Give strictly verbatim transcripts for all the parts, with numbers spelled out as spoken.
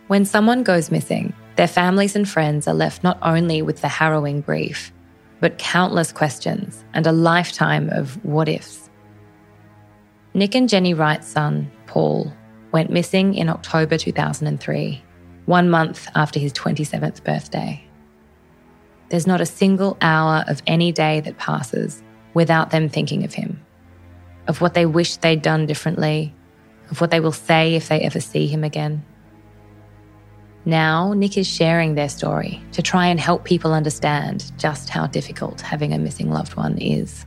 When someone goes missing, their families and friends are left not only with the harrowing grief, but countless questions and a lifetime of what-ifs. Nick and Jenny Wright's son, Paul, went missing in October two thousand three, one month after his twenty-seventh birthday. There's not a single hour of any day that passes without them thinking of him, of what they wish they'd done differently, of what they will say if they ever see him again. Now, Nick is sharing their story to try and help people understand just how difficult having a missing loved one is.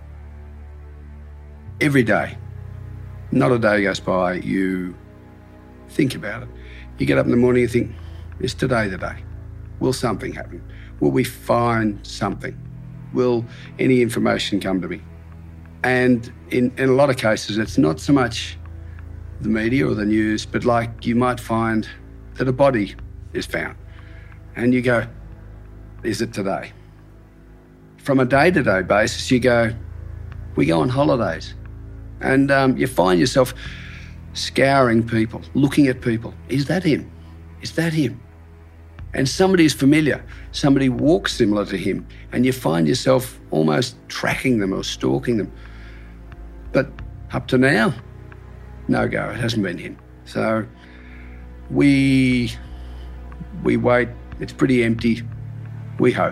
Every day, not a day goes by, you think about it. You get up in the morning and think, is today the day? Will something happen? Will we find something? Will any information come to me? And in, in a lot of cases, it's not so much the media or the news, but like you might find that a body is found. And you go, is it today? From a day-to-day basis, you go, we go on holidays. And um, you find yourself scouring people, looking at people. Is that him? Is that him? And somebody is familiar. Somebody walks similar to him. And you find yourself almost tracking them or stalking them. But up to now, no go, it hasn't been him. So we, we wait, it's pretty empty, we hope.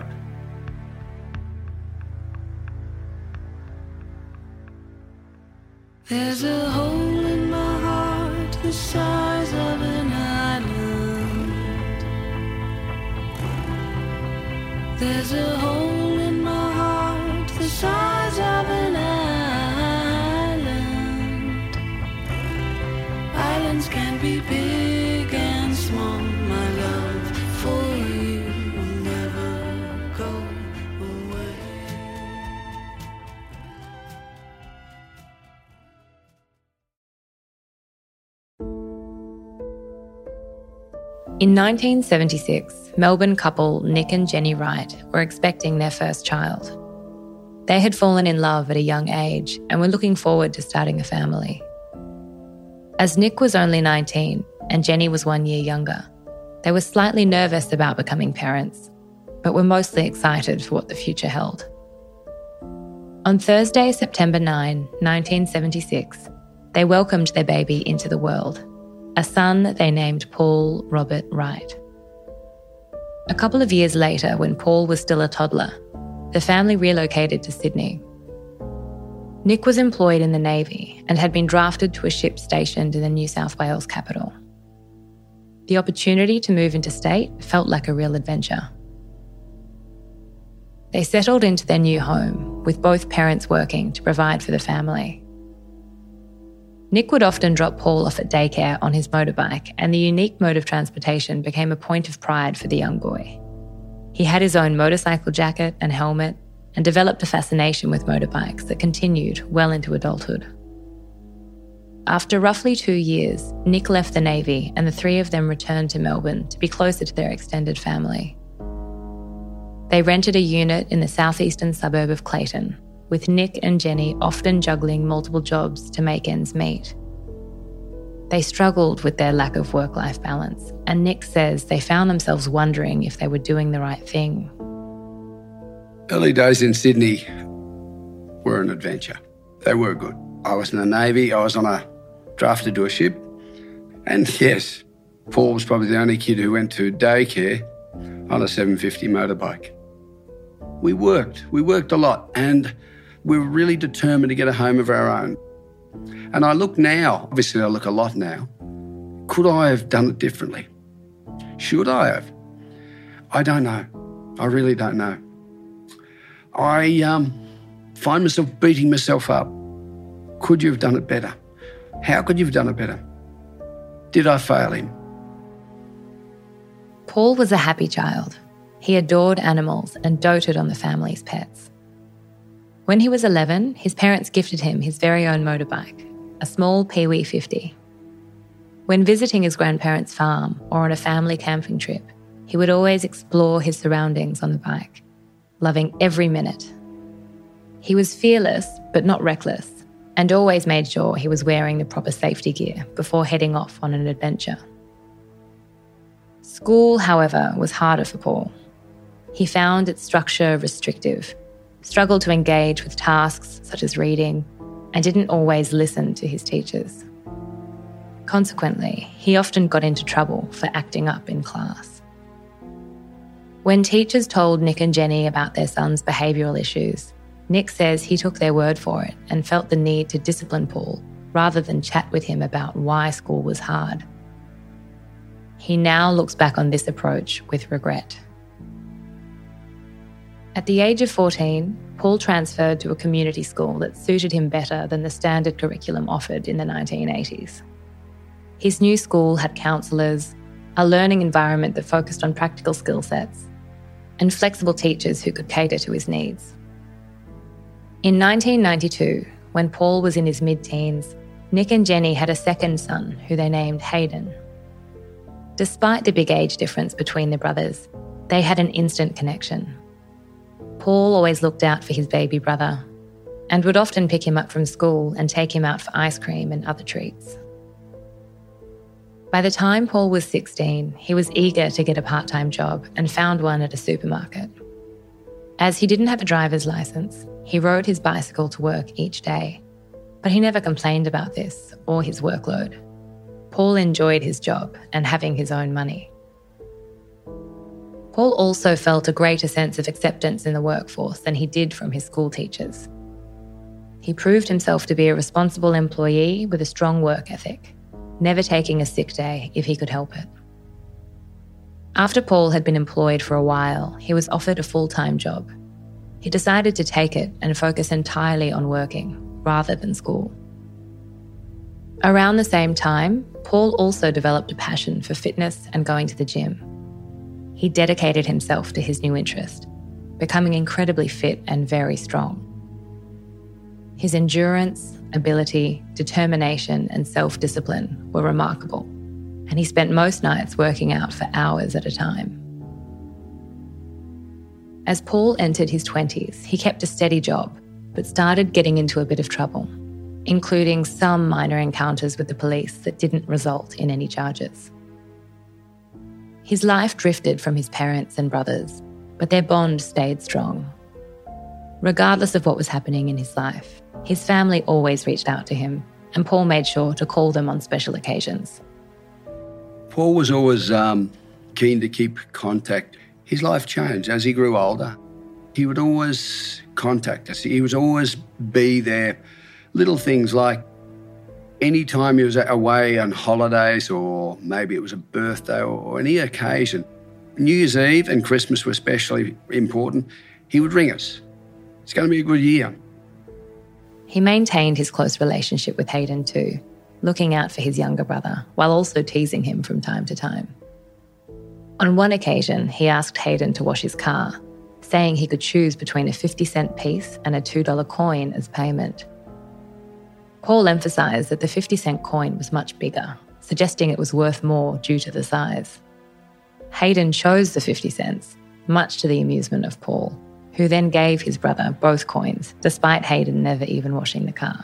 There's a hole in my heart the size of an island. There's a hole in my heart the size of an island. Islands can be big and small. My love for you will never go away. In nineteen seventy-six, Melbourne couple Nick and Jenny Wright were expecting their first child. They had fallen in love at a young age and were looking forward to starting a family. As Nick was only nineteen and Jenny was one year younger, they were slightly nervous about becoming parents, but were mostly excited for what the future held. On Thursday, September ninth, nineteen seventy-six, they welcomed their baby into the world, a son they named Paul Robert Wright. A couple of years later, when Paul was still a toddler, the family relocated to Sydney. Nick was employed in the Navy and had been drafted to a ship stationed in the New South Wales capital. The opportunity to move interstate felt like a real adventure. They settled into their new home, with both parents working to provide for the family. Nick would often drop Paul off at daycare on his motorbike, and the unique mode of transportation became a point of pride for the young boy. He had his own motorcycle jacket and helmet and developed a fascination with motorbikes that continued well into adulthood. After roughly two years, Nick left the Navy and the three of them returned to Melbourne to be closer to their extended family. They rented a unit in the southeastern suburb of Clayton, with Nick and Jenny often juggling multiple jobs to make ends meet. They struggled with their lack of work-life balance, and Nick says they found themselves wondering if they were doing the right thing. Early days in Sydney were an adventure. They were good. I was in the Navy, I was on a drafted to a ship, and yes, Paul was probably the only kid who went to daycare on a seven fifty motorbike. We worked, we worked a lot, and we were really determined to get a home of our own. And I look now, obviously I look a lot now, could I have done it differently? Should I have? I don't know. I really don't know. I um, find myself beating myself up. Could you have done it better? How could you have done it better? Did I fail him? Paul was a happy child. He adored animals and doted on the family's pets. When he was eleven, his parents gifted him his very own motorbike, a small Pee-wee fifty. When visiting his grandparents' farm or on a family camping trip, he would always explore his surroundings on the bike, loving every minute. He was fearless, but not reckless, and always made sure he was wearing the proper safety gear before heading off on an adventure. School, however, was harder for Paul. He found its structure restrictive, struggled to engage with tasks such as reading, and didn't always listen to his teachers. Consequently, he often got into trouble for acting up in class. When teachers told Nick and Jenny about their son's behavioural issues, Nick says he took their word for it and felt the need to discipline Paul rather than chat with him about why school was hard. He now looks back on this approach with regret. At the age of fourteen, Paul transferred to a community school that suited him better than the standard curriculum offered in the nineteen eighties. His new school had counsellors, a learning environment that focused on practical skill sets, and flexible teachers who could cater to his needs. In nineteen ninety-two, when Paul was in his mid-teens, Nick and Jenny had a second son who they named Hayden. Despite the big age difference between the brothers, they had an instant connection. Paul always looked out for his baby brother and would often pick him up from school and take him out for ice cream and other treats. By the time Paul was sixteen, he was eager to get a part-time job and found one at a supermarket. As he didn't have a driver's license, he rode his bicycle to work each day, but he never complained about this or his workload. Paul enjoyed his job and having his own money. Paul also felt a greater sense of acceptance in the workforce than he did from his school teachers. He proved himself to be a responsible employee with a strong work ethic, never taking a sick day if he could help it. After Paul had been employed for a while, he was offered a full-time job. He decided to take it and focus entirely on working rather than school. Around the same time, Paul also developed a passion for fitness and going to the gym. He dedicated himself to his new interest, becoming incredibly fit and very strong. His endurance, ability, determination, and self-discipline were remarkable, and he spent most nights working out for hours at a time. As Paul entered his twenties, he kept a steady job, but started getting into a bit of trouble, including some minor encounters with the police that didn't result in any charges. His life drifted from his parents and brothers, but their bond stayed strong. Regardless of what was happening in his life, his family always reached out to him, and Paul made sure to call them on special occasions. Paul was always um, keen to keep contact. His life changed as he grew older. He would always contact us. He would always be there. Little things like any time he was away on holidays, or maybe it was a birthday or, or any occasion, New Year's Eve and Christmas were especially important, he would ring us. It's going to be a good year. He maintained his close relationship with Hayden too, looking out for his younger brother while also teasing him from time to time. On one occasion, he asked Hayden to wash his car, saying he could choose between a fifty cent piece and a two dollar coin as payment. Paul emphasised that the fifty cent coin was much bigger, suggesting it was worth more due to the size. Hayden chose the fifty cents, much to the amusement of Paul, who then gave his brother both coins, despite Hayden never even washing the car.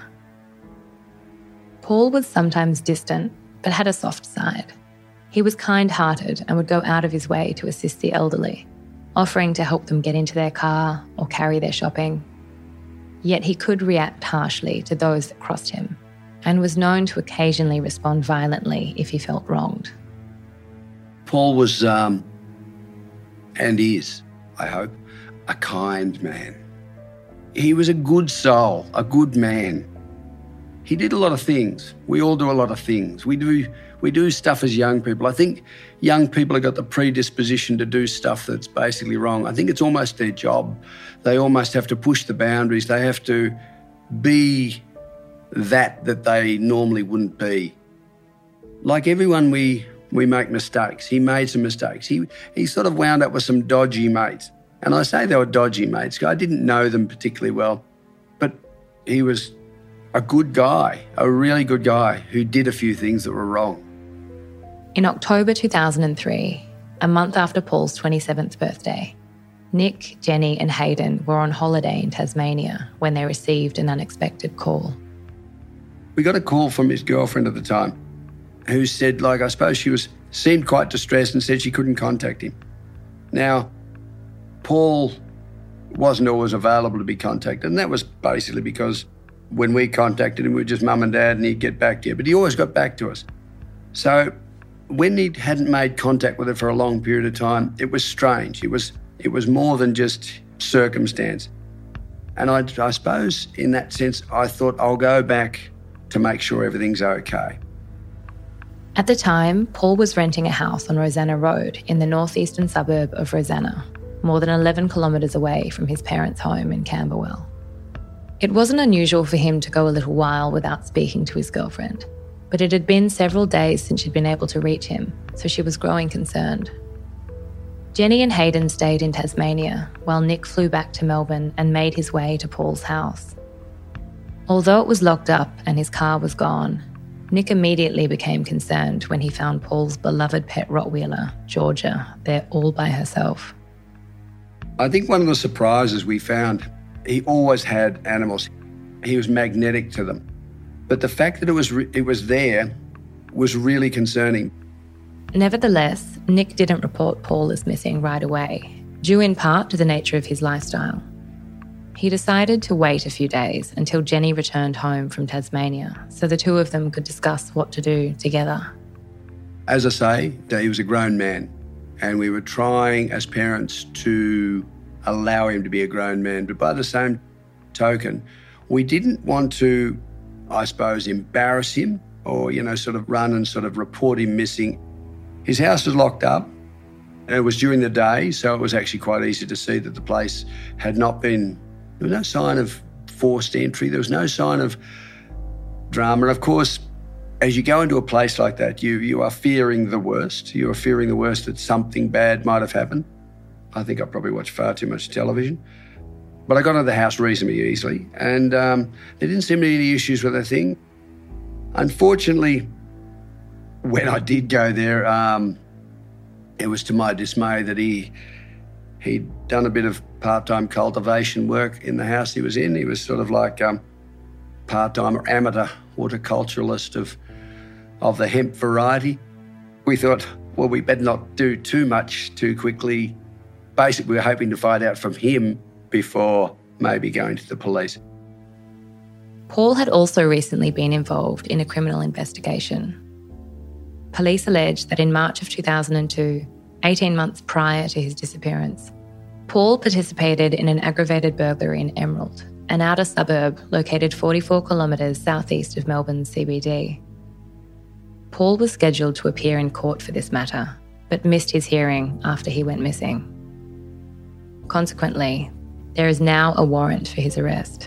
Paul was sometimes distant, but had a soft side. He was kind-hearted and would go out of his way to assist the elderly, offering to help them get into their car or carry their shopping. Yet he could react harshly to those that crossed him, and was known to occasionally respond violently if he felt wronged. Paul was, um, and is, I hope, a kind man. He was a good soul, a good man. He did a lot of things. We all do a lot of things. We do we do stuff as young people. I think young people have got the predisposition to do stuff that's basically wrong. I think it's almost their job. They almost have to push the boundaries. They have to be that that they normally wouldn't be. Like everyone, we we make mistakes. He made some mistakes. He he sort of wound up with some dodgy mates. And I say they were dodgy mates because I didn't know them particularly well. But he was a good guy, a really good guy who did a few things that were wrong. In October two thousand three, a month after Paul's twenty-seventh birthday, Nick, Jenny and Hayden were on holiday in Tasmania when they received an unexpected call. We got a call from his girlfriend at the time. who said, like, I suppose she was seemed quite distressed and said she couldn't contact him. Now, Paul wasn't always available to be contacted, and that was basically because when we contacted him, we were just mum and dad, and he'd get back to you. But he always got back to us. So when he hadn't made contact with her for a long period of time, it was strange. It was it was more than just circumstance. And I, I suppose in that sense, I thought I'll go back to make sure everything's okay. At the time, Paul was renting a house on Rosanna Road in the northeastern suburb of Rosanna, more than eleven kilometres away from his parents' home in Camberwell. It wasn't unusual for him to go a little while without speaking to his girlfriend, but it had been several days since she'd been able to reach him, so she was growing concerned. Jenny and Hayden stayed in Tasmania while Nick flew back to Melbourne and made his way to Paul's house. Although it was locked up and his car was gone, Nick immediately became concerned when he found Paul's beloved pet Rottweiler, Georgia, there all by herself. I think one of the surprises we found, he always had animals. He was magnetic to them. But the fact that it was re- it was there was really concerning. Nevertheless, Nick didn't report Paul as missing right away, due in part to the nature of his lifestyle. He decided to wait a few days until Jenny returned home from Tasmania so the two of them could discuss what to do together. As I say, he was a grown man, and we were trying as parents to allow him to be a grown man. But by the same token, we didn't want to, I suppose, embarrass him or, you know, sort of run and sort of report him missing. His house was locked up, and it was during the day, so it was actually quite easy to see that the place had not been, there was no sign of forced entry, there was no sign of drama. And of course, as you go into a place like that, you you are fearing the worst. You are fearing the worst that something bad might have happened. I think I probably watched far too much television. But I got into the house reasonably easily, and um, there didn't seem to be any issues with the thing. Unfortunately, when I did go there, um, it was to my dismay that he, he'd done a bit of part-time cultivation work in the house he was in. He was sort of like um, part-time or amateur horticulturalist of, of the hemp variety. We thought, well, we better not do too much too quickly. Basically, we were hoping to find out from him before maybe going to the police. Paul had also recently been involved in a criminal investigation. Police allege that in March of two thousand two, eighteen months prior to his disappearance, Paul participated in an aggravated burglary in Emerald, an outer suburb located forty-four kilometres southeast of Melbourne's C B D. Paul was scheduled to appear in court for this matter, but missed his hearing after he went missing. Consequently, there is now a warrant for his arrest.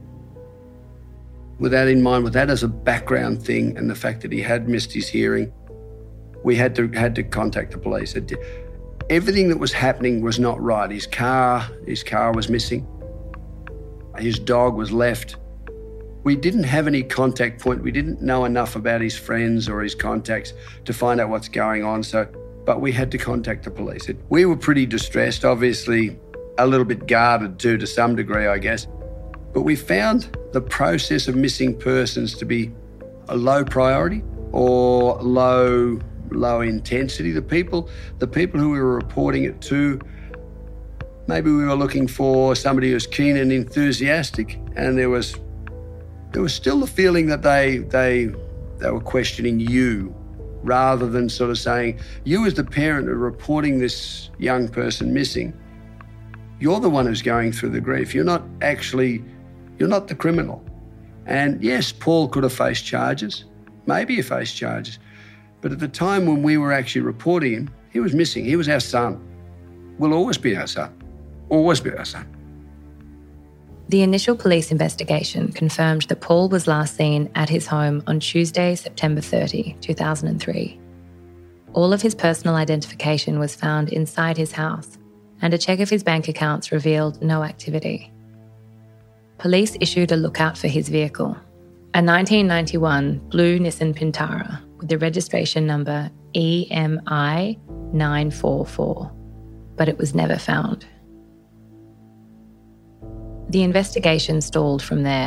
With that in mind, with that as a background thing and the fact that he had missed his hearing, we had to had to contact the police. It, everything that was happening was not right. His car, his car was missing. His dog was left. We didn't have any contact point. We didn't know enough about his friends or his contacts to find out what's going on. So, but we had to contact the police. It, we were pretty distressed, obviously a little bit guarded too, to some degree, I guess. But we found the process of missing persons to be a low priority or low low intensity. The people, the people who we were reporting it to, maybe we were looking for somebody who was keen and enthusiastic, and there was there was still the feeling that they they they were questioning you rather than sort of saying, you as the parent are reporting this young person missing. You're the one who's going through the grief. You're not actually, you're not the criminal. And yes, Paul could have faced charges. Maybe he faced charges. But at the time when we were actually reporting him, he was missing. He was our son. Will always be our son. Always be our son. The initial police investigation confirmed that Paul was last seen at his home on Tuesday, September thirtieth, two thousand three. All of his personal identification was found inside his house, and a check of his bank accounts revealed no activity. Police issued a lookout for his vehicle, a nineteen ninety-one blue Nissan Pintara with the registration number E M I nine four four, but it was never found. The investigation stalled from there,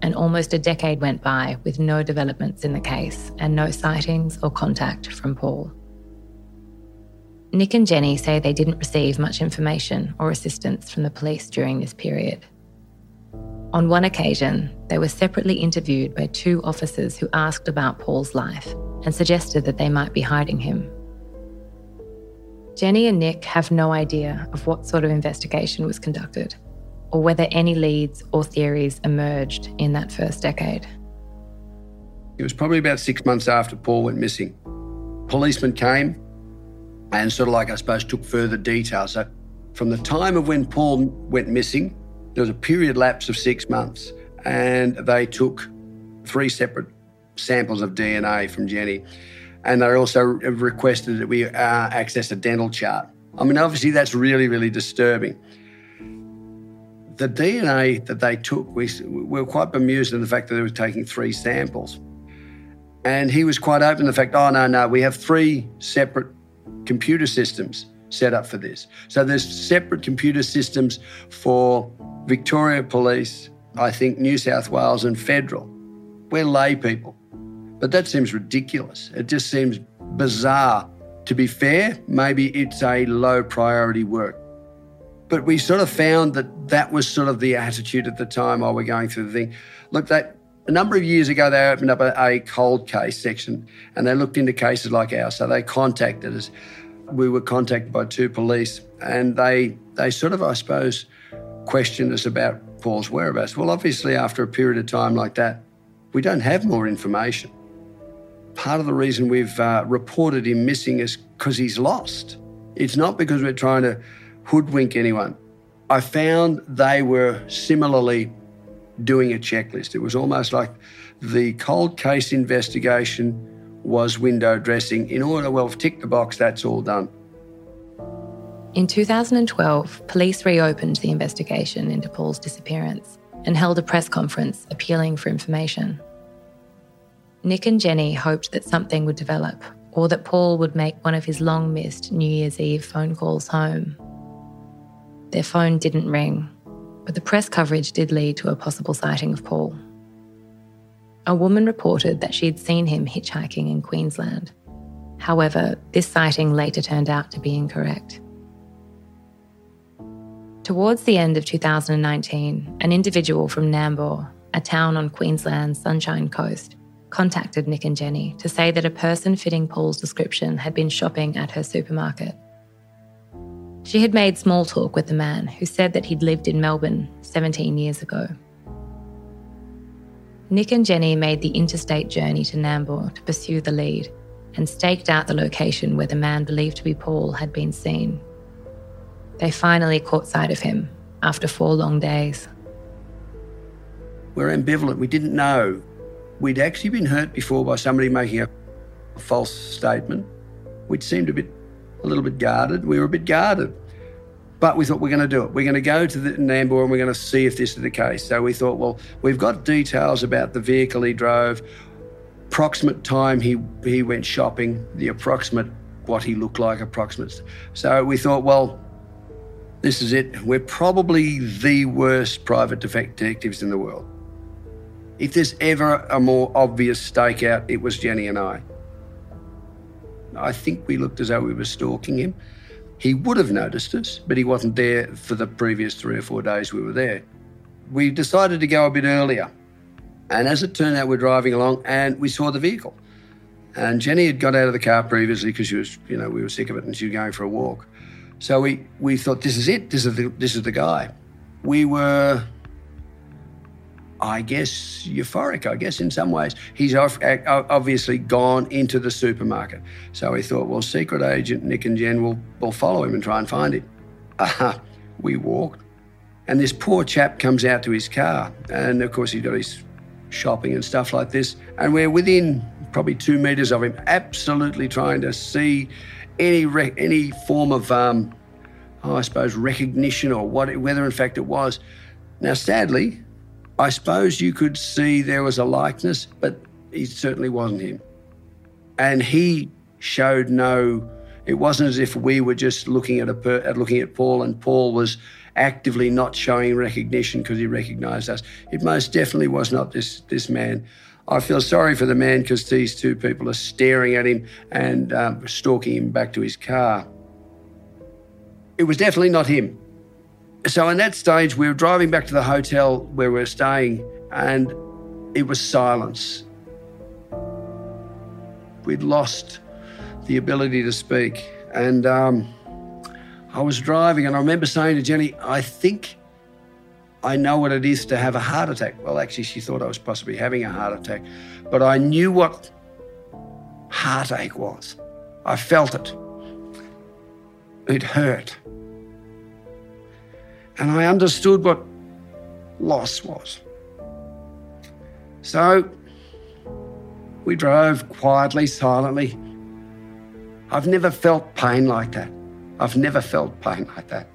and almost a decade went by with no developments in the case and no sightings or contact from Paul. Nick and Jenny say they didn't receive much information or assistance from the police during this period. On one occasion, they were separately interviewed by two officers who asked about Paul's life and suggested that they might be hiding him. Jenny and Nick have no idea of what sort of investigation was conducted or whether any leads or theories emerged in that first decade. It was probably about six months after Paul went missing. Policemen came and sort of like, I suppose, took further details. So from the time of when Paul went missing, there was a period lapse of six months and they took three separate samples of D N A from Jenny. And they also requested that we uh, access a dental chart. I mean, obviously that's really, really disturbing. The D N A that they took, we, we were quite bemused in the fact that they were taking three samples. And he was quite open to the fact, oh, no, no, we have three separate computer systems set up for this. So there's separate computer systems for Victoria Police, I think New South Wales and Federal. We're lay people. But that seems ridiculous. It just seems bizarre. To be fair, maybe it's a low priority work. But we sort of found that that was sort of the attitude at the time while we're going through the thing. Look, that a number of years ago, they opened up a, a cold case section and they looked into cases like ours. So they contacted us. We were contacted by two police and they they sort of, I suppose, questioned us about Paul's whereabouts. Well, obviously, after a period of time like that, we don't have more information. Part of the reason we've uh, reported him missing is because he's lost. It's not because we're trying to hoodwink anyone. I found they were similarly doing a checklist. It was almost like the cold case investigation was window dressing. In order, well, tick the box, that's all done. In two thousand twelve, police reopened the investigation into Paul's disappearance and held a press conference appealing for information. Nick and Jenny hoped that something would develop or that Paul would make one of his long-missed New Year's Eve phone calls home. Their phone didn't ring, but the press coverage did lead to a possible sighting of Paul. A woman reported that she'd seen him hitchhiking in Queensland. However, this sighting later turned out to be incorrect. Towards the end of two thousand nineteen, an individual from Nambour, a town on Queensland's Sunshine Coast, contacted Nick and Jenny to say that a person fitting Paul's description had been shopping at her supermarket. She had made small talk with the man who said that he'd lived in Melbourne seventeen years ago. Nick and Jenny made the interstate journey to Nambour to pursue the lead and staked out the location where the man believed to be Paul had been seen. They finally caught sight of him after four long days. We're ambivalent. We didn't know. We'd actually been hurt before by somebody making a false statement. We'd seemed a bit, a little bit guarded. We were a bit guarded. But we thought, we're going to do it. We're going to go to the Nambour and we're going to see if this is the case. So we thought, well, we've got details about the vehicle he drove, approximate time he, he went shopping, the approximate, what he looked like, approximate. So we thought, well, this is it. We're probably the worst private detectives in the world. If there's ever a more obvious stakeout, it was Jenny and I. I think we looked as though we were stalking him. He would have noticed us, but he wasn't there for the previous three or four days we were there. We decided to go a bit earlier. And as it turned out, we're driving along and we saw the vehicle. And Jenny had got out of the car previously because she was, you know, we were sick of it and she was going for a walk. So we, we thought, this is it. This is the, this is the guy. We were, I guess, euphoric, I guess, in some ways. He's off, obviously gone into the supermarket. So we thought, well, secret agent Nick and Jen will, will follow him and try and find him. Uh, we walked. And this poor chap comes out to his car. And, of course, he's got his shopping and stuff like this. And we're within probably two metres of him, absolutely trying to see any rec- any form of, um, oh, I suppose, recognition or what, whether in fact it was. Now, sadly, I suppose you could see there was a likeness, but it certainly wasn't him. And he showed no, it wasn't as if we were just looking at a per, at looking at Paul and Paul was actively not showing recognition because he recognised us. It most definitely was not this, this man. I feel sorry for the man because these two people are staring at him and um, stalking him back to his car. It was definitely not him. So in that stage, we were driving back to the hotel where we were staying and it was silence. We'd lost the ability to speak. And um, I was driving and I remember saying to Jenny, I think I know what it is to have a heart attack. Well, actually, she thought I was possibly having a heart attack. But I knew what heartache was. I felt it. It hurt. And I understood what loss was. So we drove quietly, silently. I've never felt pain like that. I've never felt pain like that.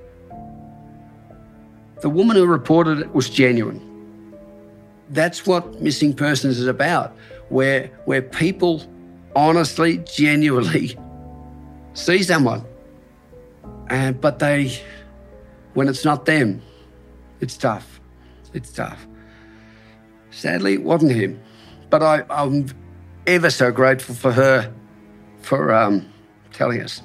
The woman who reported it was genuine. That's what missing persons is about, where, where people honestly, genuinely see someone. And, but they, when it's not them, it's tough. It's tough. Sadly, it wasn't him. But I, I'm ever so grateful for her for um, telling us.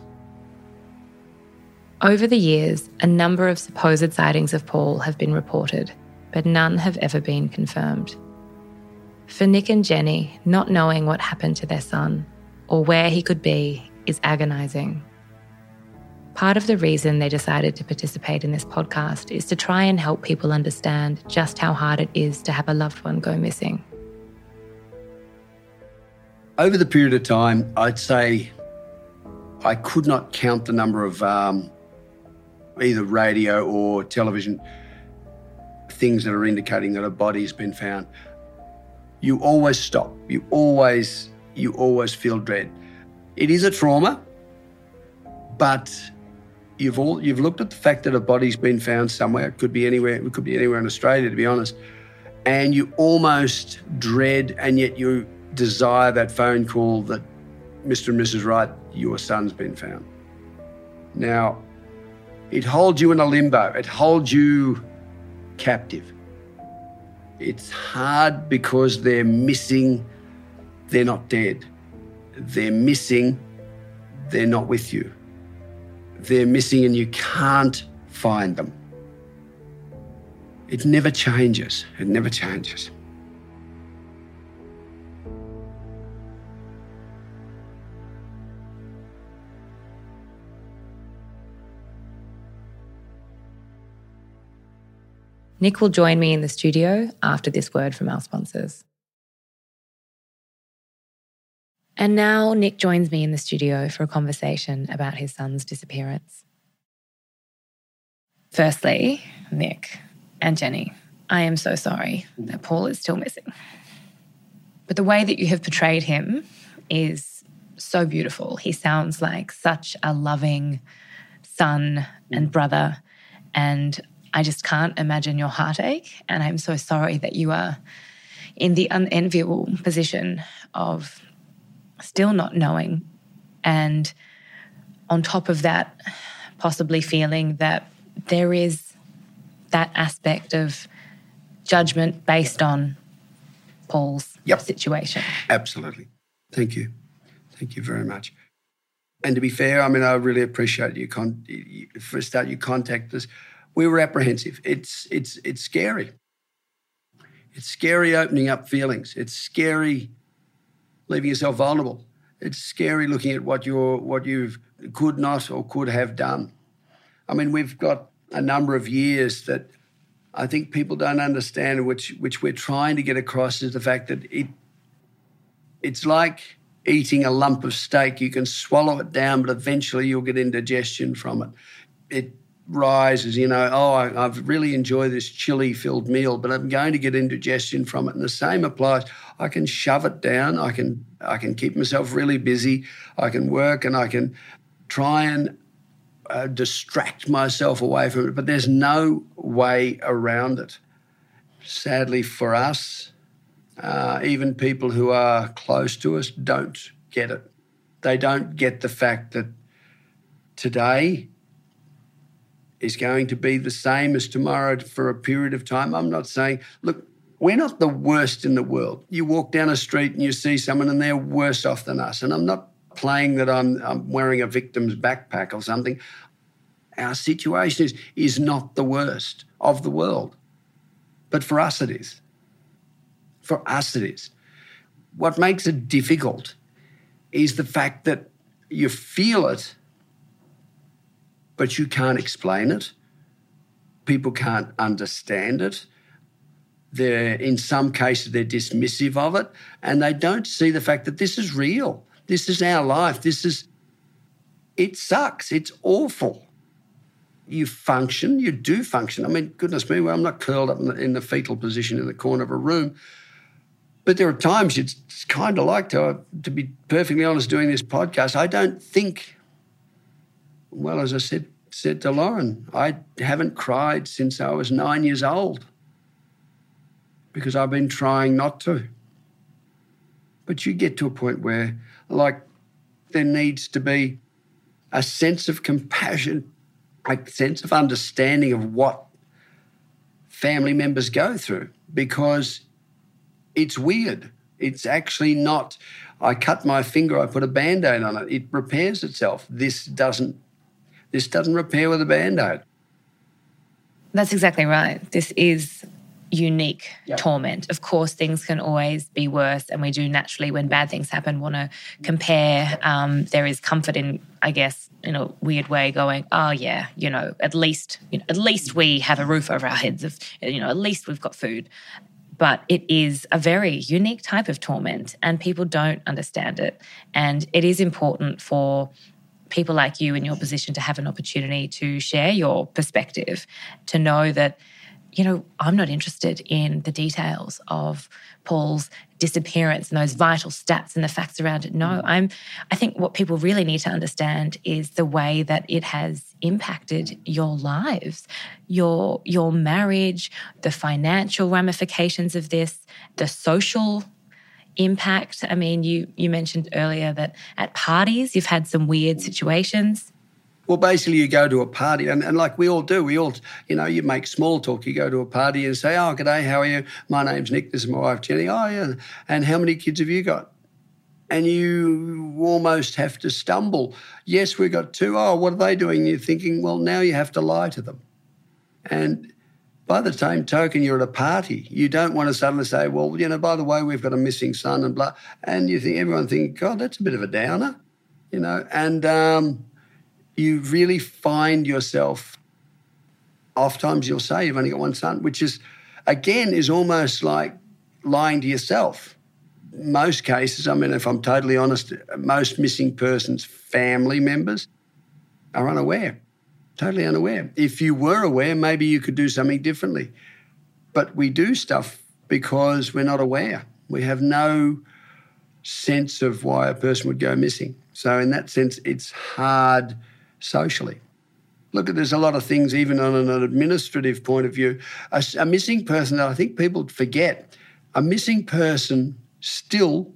Over the years, a number of supposed sightings of Paul have been reported, but none have ever been confirmed. For Nick and Jenny, not knowing what happened to their son or where he could be is agonising. Part of the reason they decided to participate in this podcast is to try and help people understand just how hard it is to have a loved one go missing. Over the period of time, I'd say I could not count the number of um, either radio or television things that are indicating that a body has been found. You always stop. You always, you always feel dread. It is a trauma, but you've all you've looked at the fact that a body's been found somewhere. It could be anywhere. It could be anywhere in Australia, to be honest. And you almost dread, and yet you desire that phone call that Mister and Missus Wright, your son's been found. Now, it holds you in a limbo. It holds you captive. It's hard because they're missing. They're not dead. They're missing. They're not with you. They're missing and you can't find them. It never changes. It never changes. Nick will join me in the studio after this word from our sponsors. And now Nick joins me in the studio for a conversation about his son's disappearance. Firstly, Nick and Jenny, I am so sorry that Paul is still missing. But the way that you have portrayed him is so beautiful. He sounds like such a loving son and brother, and I just can't imagine your heartache, and I'm so sorry that you are in the unenviable position of still not knowing, and on top of that, possibly feeling that there is that aspect of judgment based on Paul's yep. situation. Absolutely. Thank you. Thank you very much. And to be fair, I mean, I really appreciate you, con- you for a start, you contacted us. We were apprehensive. It's it's it's scary. It's scary opening up feelings. It's scary leaving yourself vulnerable. It's scary looking at what you're what you've could not or could have done. I mean, we've got a number of years that I think people don't understand, which which we're trying to get across, is the fact that it it's like eating a lump of steak. You can swallow it down, but eventually you'll get indigestion from it. It rises, you know, oh, I, I've really enjoyed this chili-filled meal, but I'm going to get indigestion from it. And the same applies. I can shove it down. I can I can keep myself really busy. I can work and I can try and uh, distract myself away from it, but there's no way around it. Sadly for us, uh, even people who are close to us don't get it. They don't get the fact that today is going to be the same as tomorrow for a period of time. I'm not saying, look, we're not the worst in the world. You walk down a street and you see someone and they're worse off than us. And I'm not playing that I'm, I'm wearing a victim's backpack or something. Our situation is, is not the worst of the world. But for us it is. For us it is. What makes it difficult is the fact that you feel it, but you can't explain it. People can't understand it. They're, in some cases, they're dismissive of it, and they don't see the fact that this is real. This is our life. This is, it sucks. It's awful. You function, you do function. I mean, goodness me, well, I'm not curled up in the, in the fetal position in the corner of a room, but there are times you'd kind of like to, to be perfectly honest, doing this podcast. I don't think, well, as I said, said to Lauren, I haven't cried since I was nine years old because I've been trying not to. But you get to a point where, like, there needs to be a sense of compassion, a sense of understanding of what family members go through, because it's weird. It's actually not, I cut my finger, I put a Band-Aid on it, it repairs itself. This doesn't, this doesn't repair with a Band-Aid. That's exactly right. This is unique Yep. torment. Of course, things can always be worse, and we do naturally, when bad things happen, want to compare. Um, there is comfort in, I guess, in a weird way, going, oh yeah, you know, at least, you know, at least we have a roof over our heads. Of, you know, at least we've got food. But it is a very unique type of torment, and people don't understand it. And it is important for people like you in your position to have an opportunity to share your perspective, to know that, you know, I'm not interested in the details of Paul's disappearance and those vital stats and the facts around it. No, I'm, I think what people really need to understand is the way that it has impacted your lives, your, your marriage, the financial ramifications of this, the social impact. I mean, you, you mentioned earlier that at parties you've had some weird situations. Well, basically, you go to a party, and, and like we all do, we all, you know, you make small talk. You go to a party and say, oh, g'day, how are you? My name's Nick, this is my wife, Jenny. Oh, yeah. And how many kids have you got? And you almost have to stumble. Yes, we've got two. Oh, what are they doing? And you're thinking, well, now you have to lie to them. And by the same token, you're at a party. You don't want to suddenly say, well, you know, by the way, we've got a missing son and blah. And you think, everyone thinks, God, that's a bit of a downer, you know. And um, you really find yourself, oftentimes you'll say you've only got one son, which is, again, is almost like lying to yourself. Most cases, I mean, if I'm totally honest, most missing persons' family members are unaware. Totally unaware. If you were aware, maybe you could do something differently. But we do stuff because we're not aware. We have no sense of why a person would go missing. So in that sense, it's hard socially. Look, there's a lot of things, even on an administrative point of view. A, a missing person that I think people forget, a missing person still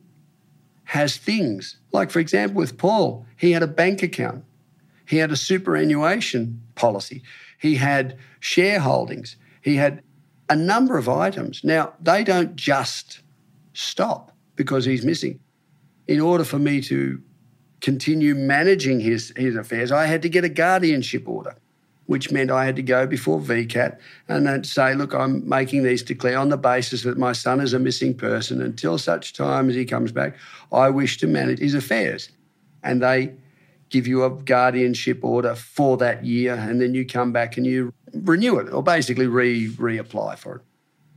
has things. Like, for example, with Paul, he had a bank account. He had a superannuation policy. He had shareholdings. He had a number of items. Now, they don't just stop because he's missing. In order for me to continue managing his, his affairs, I had to get a guardianship order, which meant I had to go before V CAT and then say, look, I'm making these declare on the basis that my son is a missing person. Until such time as he comes back, I wish to manage his affairs. And they give you a guardianship order for that year, and then you come back and you renew it, or basically re, reapply for it.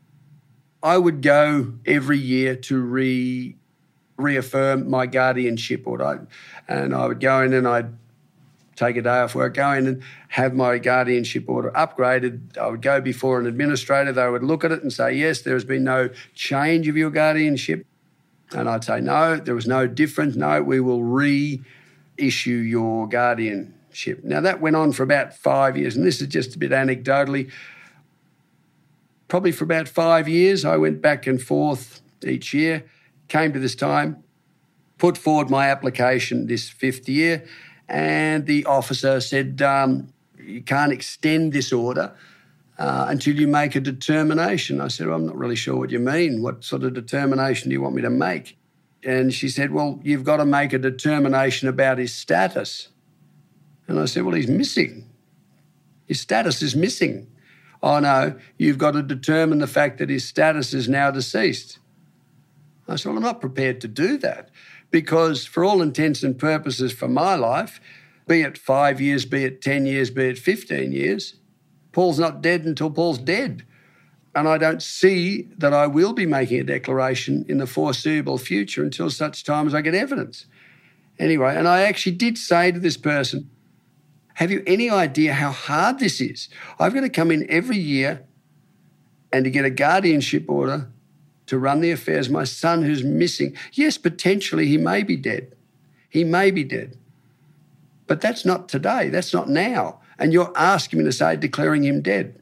I would go every year to re, reaffirm my guardianship order, and I would go in and I'd take a day off work, go in and have my guardianship order upgraded. I would go before an administrator. They would look at it and say, yes, there has been no change of your guardianship. And I'd say, no, there was no difference. No, we will re- issue your guardianship. Now, that went on for about five years, and this is just a bit anecdotally. Probably for about five years, I went back and forth each year, came to this time, put forward my application this fifth year, and the officer said, um, you can't extend this order uh, until you make a determination. I said, well, I'm not really sure what you mean. What sort of determination do you want me to make? And she said, well, you've got to make a determination about his status. And I said, well, he's missing. His status is missing. Oh, no, you've got to determine the fact that his status is now deceased. I said, well, I'm not prepared to do that because for all intents and purposes for my life, be it five years, be it ten years, be it fifteen years, Paul's not dead until Paul's dead. And I don't see that I will be making a declaration in the foreseeable future until such time as I get evidence. Anyway, and I actually did say to this person, have you any idea how hard this is? I've got to come in every year and to get a guardianship order to run the affairs of my son who's missing. Yes, potentially he may be dead. He may be dead. But that's not today. That's not now. And you're asking me to say declaring him dead.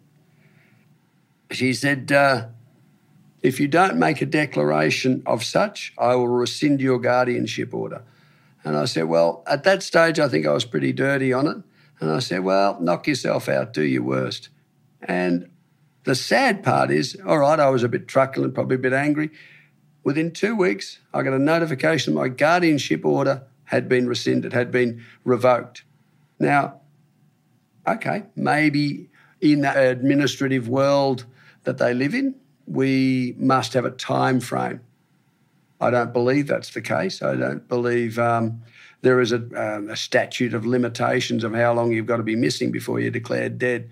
She said, uh, if you don't make a declaration of such, I will rescind your guardianship order. And I said, well, at that stage, I think I was pretty dirty on it. And I said, well, knock yourself out, do your worst. And the sad part is, all right, I was a bit truculent, probably a bit angry. Within two weeks, I got a notification my guardianship order had been rescinded, had been revoked. Now, okay, maybe in the administrative world that they live in, we must have a time frame. I don't believe that's the case. I don't believe um, there is a, um, a statute of limitations of how long you've got to be missing before you're declared dead.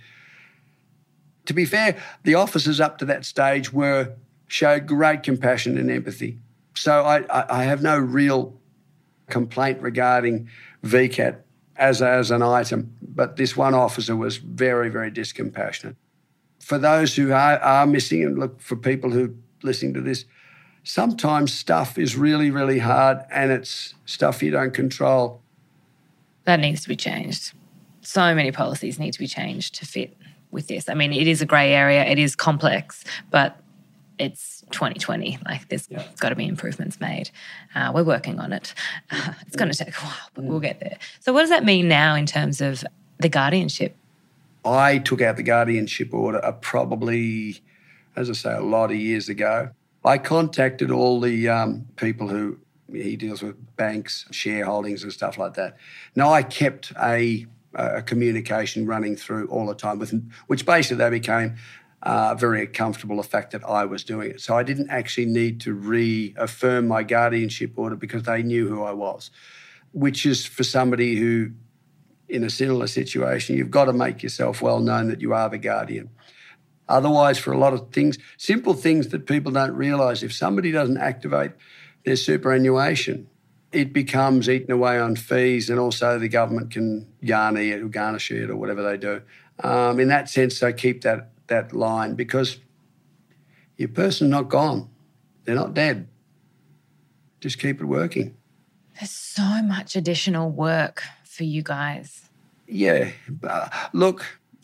To be fair, the officers up to that stage were showed great compassion and empathy. So I, I, I have no real complaint regarding V CAT as, as an item, but this one officer was very, very discompassionate. For those who are, are missing, and look, for people who are listening to this, sometimes stuff is really, really hard and it's stuff you don't control. That needs to be changed. So many policies need to be changed to fit with this. I mean, it is a grey area, it is complex, but it's twenty twenty. Like, there's yeah. got to be improvements made. Uh, we're working on it. Uh, it's going to take a while, but we'll get there. So what does that mean now in terms of the guardianship? I took out the guardianship order uh, probably, as I say, a lot of years ago. I contacted all the um, people who, he deals with banks, shareholdings and stuff like that. Now, I kept a, a communication running through all the time, with, which basically they became uh, very comfortable with the fact that I was doing it. So I didn't actually need to reaffirm my guardianship order because they knew who I was, which is for somebody who, in a similar situation, you've got to make yourself well known that you are the guardian. Otherwise, for a lot of things, simple things that people don't realise, if somebody doesn't activate their superannuation, it becomes eaten away on fees, and also the government can garner it or garnish it or whatever they do. Um, in that sense, they keep that, that line because your person's not gone. They're not dead. Just keep it working. There's so much additional work for you guys. Yeah. Uh, look,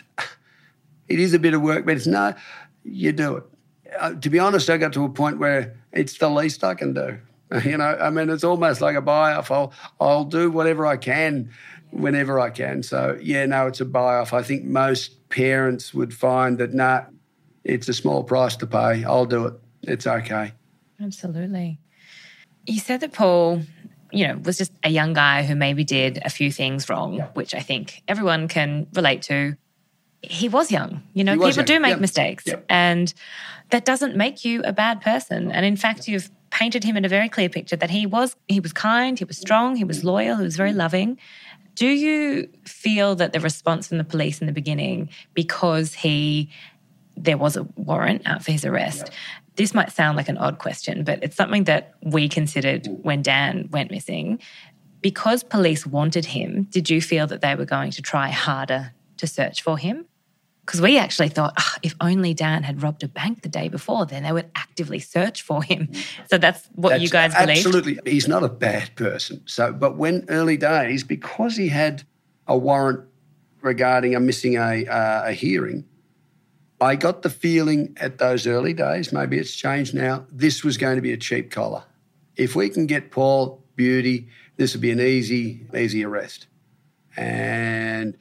it is a bit of work, but it's no, you do it. Uh, to be honest, I got to a point where it's the least I can do. You know, I mean, it's almost like a buy-off. I'll, I'll do whatever I can whenever I can. So, yeah, no, it's a buy-off. I think most parents would find that, nah, it's a small price to pay. I'll do it. It's okay. Absolutely. You said that Paul, you know, was just a young guy who maybe did a few things wrong, yeah. which I think everyone can relate to. He was young. You know, people young. do make yep. mistakes yep. and that doesn't make you a bad person. And in fact, you've painted him in a very clear picture that he was he was kind, he was strong, he was loyal, he was very loving. Do you feel that the response from the police in the beginning, because he there was a warrant out for his arrest, yep. this might sound like an odd question, but it's something that we considered when Dan went missing. Because police wanted him, did you feel that they were going to try harder to search for him? Because we actually thought, oh, if only Dan had robbed a bank the day before, then they would actively search for him. So that's what that's you guys believed? Absolutely. He's not a bad person. So, but when early days, because he had a warrant regarding a missing a, uh, a hearing, I got the feeling at those early days, maybe it's changed now, this was going to be a cheap collar. If we can get Paul Beauty, this would be an easy, easy arrest. And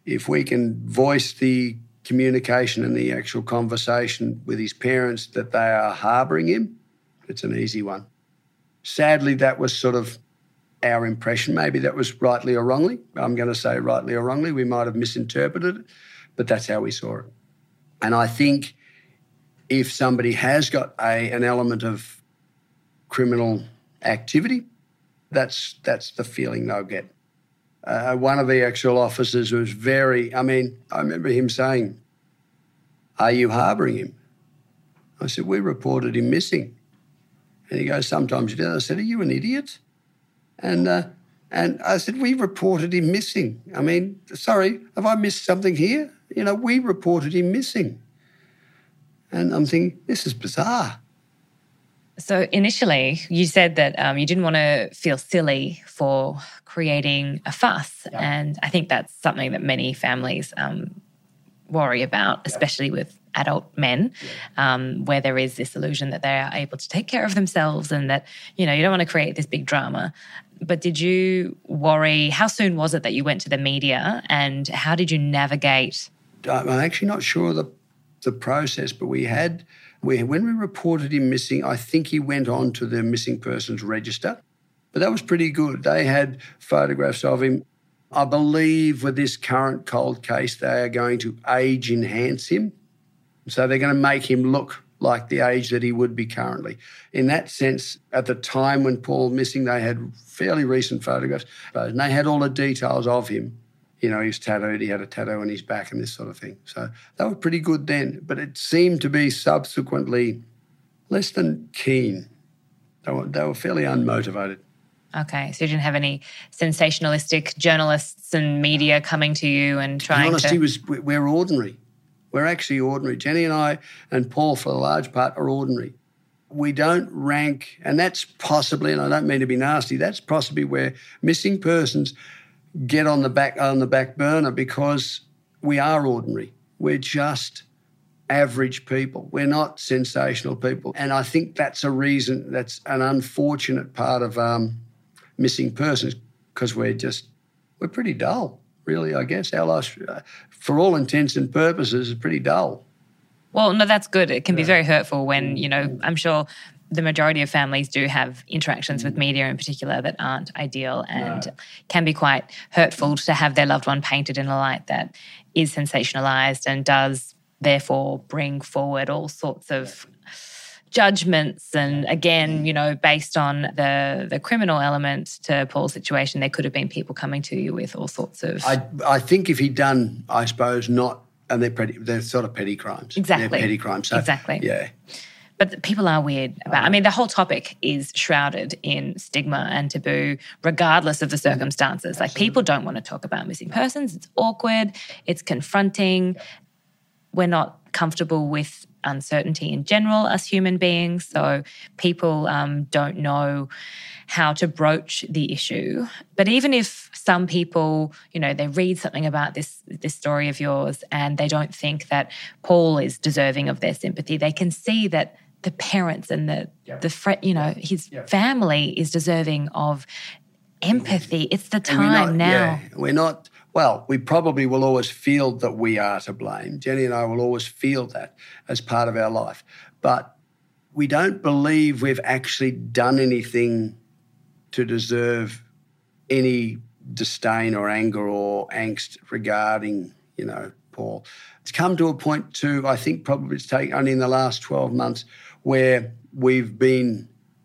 if we can voice the communication and the actual conversation with his parents that they are harbouring him, it's an easy one. Sadly, that was sort of our impression. Maybe that was rightly or wrongly. I'm going to say rightly or wrongly. We might have misinterpreted it, but that's how we saw it. And I think if somebody has got a an element of criminal activity, that's that's the feeling they'll get. Uh, one of the actual officers was very, I mean, I remember him saying, "Are you harbouring him?" I said, "We reported him missing." And he goes, "Sometimes you do." I said, "Are you an idiot?" And uh, and I said, "We reported him missing. I mean, sorry, have I missed something here? You know, we reported him missing." And I'm thinking, this is bizarre. So initially, you said that um, you didn't want to feel silly for creating a fuss. Yeah. And I think that's something that many families um, worry about, especially yeah. with adult men, yeah. um, where there is this illusion that they are able to take care of themselves and that, you know, you don't want to create this big drama. But did you worry, how soon was it that you went to the media and how did you navigate? I'm actually not sure the the process, but we had, we, when we reported him missing, I think he went on to the missing persons register. But that was pretty good. They had photographs of him. I believe with this current cold case, they are going to age enhance him. So they're going to make him look like the age that he would be currently. In that sense, at the time when Paul was missing, they had fairly recent photographs, and they had all the details of him. You know, he was tattooed, he had a tattoo on his back and this sort of thing. So they were pretty good then. But it seemed to be subsequently less than keen. They were, they were fairly unmotivated. Okay, so you didn't have any sensationalistic journalists and media coming to you and trying to... The honesty to... was, we're ordinary. We're actually ordinary. Jenny and I and Paul, for the large part, are ordinary. We don't rank, and that's possibly, and I don't mean to be nasty, that's possibly where missing persons get on the back on the back burner because we are ordinary. We're just average people. We're not sensational people. And I think that's a reason, that's an unfortunate part of um, missing persons because we're just, we're pretty dull, really, I guess. Our life, uh, for all intents and purposes, is pretty dull. Well, no, that's good. It can be very hurtful when, you know, I'm sure the majority of families do have interactions with media in particular that aren't ideal and no. can be quite hurtful to have their loved one painted in a light that is sensationalised and does therefore bring forward all sorts of judgments. And again, you know, based on the the criminal element to Paul's situation, there could have been people coming to you with all sorts of... I, I think if he'd done, I suppose, not... And they're petty, they're sort of petty crimes. Exactly. They're petty crimes. So, exactly. Yeah. But people are weird about, I mean, the whole topic is shrouded in stigma and taboo, regardless of the circumstances. Like, people don't want to talk about missing persons. It's awkward. It's confronting. We're not comfortable with uncertainty in general as human beings. So people um, don't know how to broach the issue. But even if some people, you know, they read something about this this story of yours and they don't think that Paul is deserving of their sympathy, they can see that the parents and the, yep. the fr- you know, his yep. family is deserving of empathy. It's the time not, now. Yeah, we're not, well, we probably will always feel that we are to blame. Jenny and I will always feel that as part of our life. But we don't believe we've actually done anything to deserve any disdain or anger or angst regarding, you know, Paul. It's come to a point too, I think probably it's taken only in the last twelve months, where we've been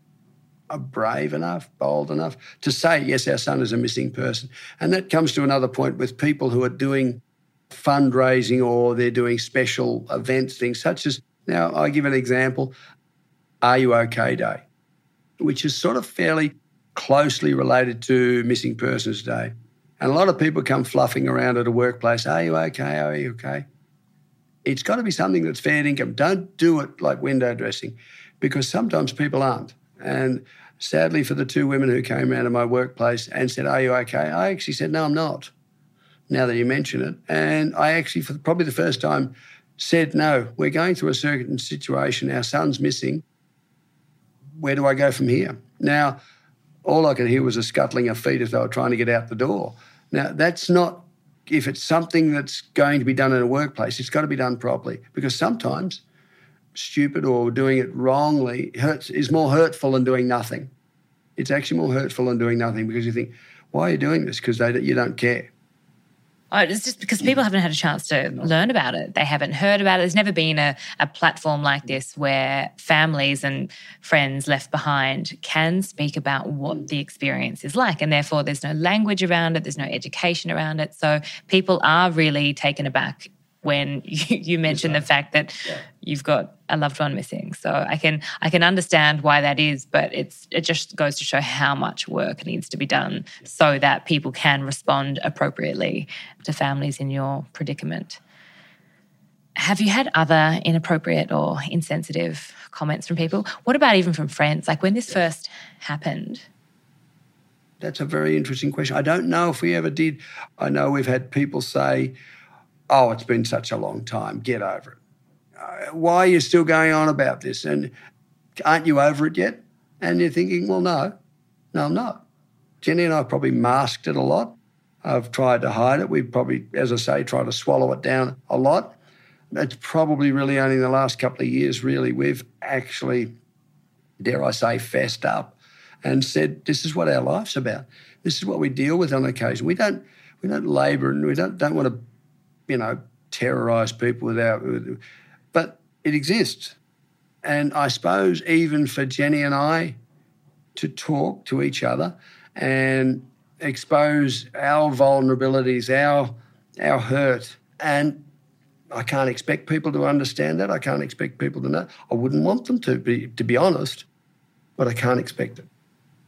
brave enough, bold enough to say, yes, our son is a missing person. And that comes to another point with people who are doing fundraising or they're doing special events, things such as, now I'll give an example, Are You OK Day, which is sort of fairly closely related to Missing Persons Day. And a lot of people come fluffing around at a workplace, are you okay, are you okay? It's got to be something that's fair income. Don't do it like window dressing because sometimes people aren't. And sadly for the two women who came around to my workplace and said, are you okay? I actually said, no, I'm not, now that you mention it. And I actually, for probably the first time, said, no, we're going through a certain situation. Our son's missing. Where do I go from here? Now, all I could hear was a scuttling of feet as they were trying to get out the door. Now, that's not if it's something that's going to be done in a workplace, it's got to be done properly, because sometimes stupid or doing it wrongly hurts is more hurtful than doing nothing. It's actually more hurtful than doing nothing, because you think, why are you doing this? Because they you don't care. Oh, it's just because people haven't had a chance to learn about it. They haven't heard about it. There's never been a, a platform like this where families and friends left behind can speak about what the experience is like, and therefore there's no language around it, there's no education around it. So people are really taken aback when you, you mention the fact that yeah. you've got a loved one missing. So I can I can understand why that is, but it's it just goes to show how much work needs to be done so that people can respond appropriately to families in your predicament. Have you had other inappropriate or insensitive comments from people? What about even from friends? Like when this first happened? That's a very interesting question. I don't know if we ever did. I know we've had people say, oh, it's been such a long time, get over it. Uh, why are you still going on about this? And aren't you over it yet? And you're thinking, well, no, no, I'm not. Jenny and I probably masked it a lot. I've tried to hide it. We've probably, as I say, tried to swallow it down a lot. It's probably really only in the last couple of years, really, we've actually, dare I say, fessed up and said, this is what our life's about. This is what we deal with on occasion. We don't, we don't labour and we don't, don't want to, you know, terrorise people without, but it exists. And I suppose even for Jenny and I to talk to each other and expose our vulnerabilities, our our hurt, and I can't expect people to understand that. I can't expect people to know. I wouldn't want them to, be, to be honest, but I can't expect it.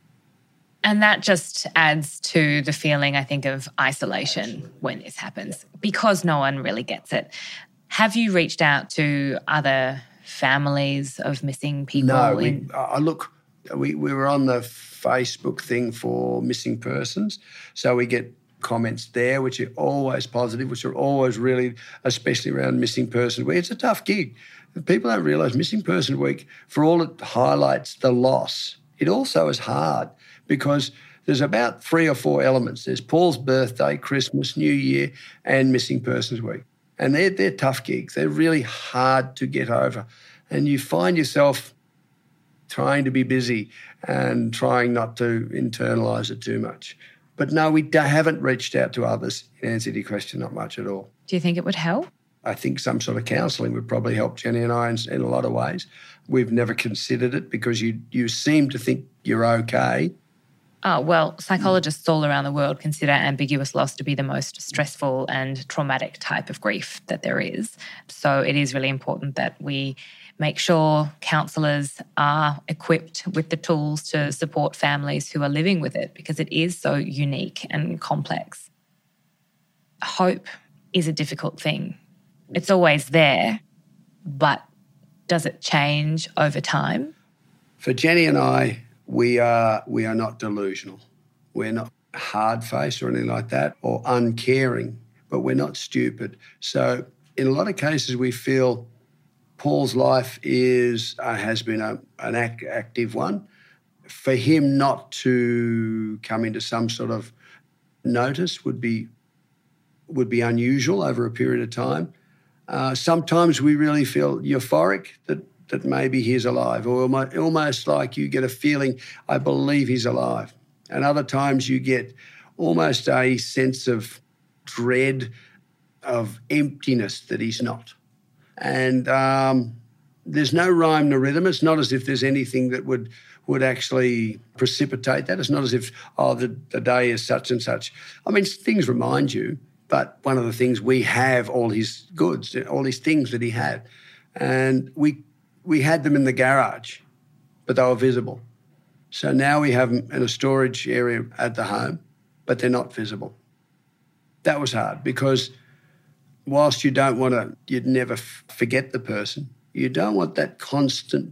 And that just adds to the feeling, I think, of isolation Absolutely. When this happens, because no one really gets it. Have you reached out to other families of missing people? No, we, in- I look, we, we were on the Facebook thing for missing persons, so we get comments there, which are always positive, which are always really, especially around Missing Persons Week. It's a tough gig. People don't realise Missing Persons Week, for all it highlights the loss, it also is hard, because there's about three or four elements. There's Paul's birthday, Christmas, New Year, and Missing Persons Week. And they're, they're tough gigs. They're really hard to get over. And you find yourself trying to be busy and trying not to internalise it too much. But no, we haven't reached out to others. In answer to your question, not much at all. Do you think it would help? I think some sort of counselling would probably help Jenny and I in, in a lot of ways. We've never considered it because you you seem to think you're okay. Oh, well, psychologists all around the world consider ambiguous loss to be the most stressful and traumatic type of grief that there is. So it is really important that we make sure counsellors are equipped with the tools to support families who are living with it, because it is so unique and complex. Hope is a difficult thing. It's always there, but does it change over time? For Jenny and I, we are we are not delusional. We're not hard-faced or anything like that, or uncaring, but we're not stupid. So in a lot of cases, we feel Paul's life is uh, has been a, an act, active one. For him not to come into some sort of notice would be would be unusual over a period of time. Uh, sometimes we really feel euphoric that that maybe he's alive, or almost like you get a feeling, I believe he's alive. And other times you get almost a sense of dread, of emptiness that he's not. And um, there's no rhyme nor rhythm. It's not as if there's anything that would would actually precipitate that. It's not as if, oh, the, the day is such and such. I mean, things remind you, but one of the things, we have all his goods, all his things that he had. And we we had them in the garage, but they were visible. So now we have them in a storage area at the home, but they're not visible. That was hard, because whilst you don't want to, you'd never f- forget the person, you don't want that constant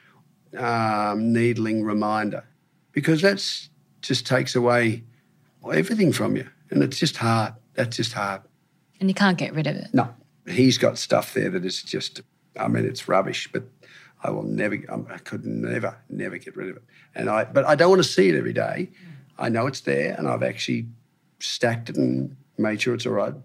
um, needling reminder, because that's just takes away everything from you. And it's just hard. That's just hard. And you can't get rid of it. No. He's got stuff there that is just, I mean, it's rubbish, but I will never, I could never, never get rid of it. And I, but I don't want to see it every day. I know it's there, and I've actually stacked it and made sure it's all right.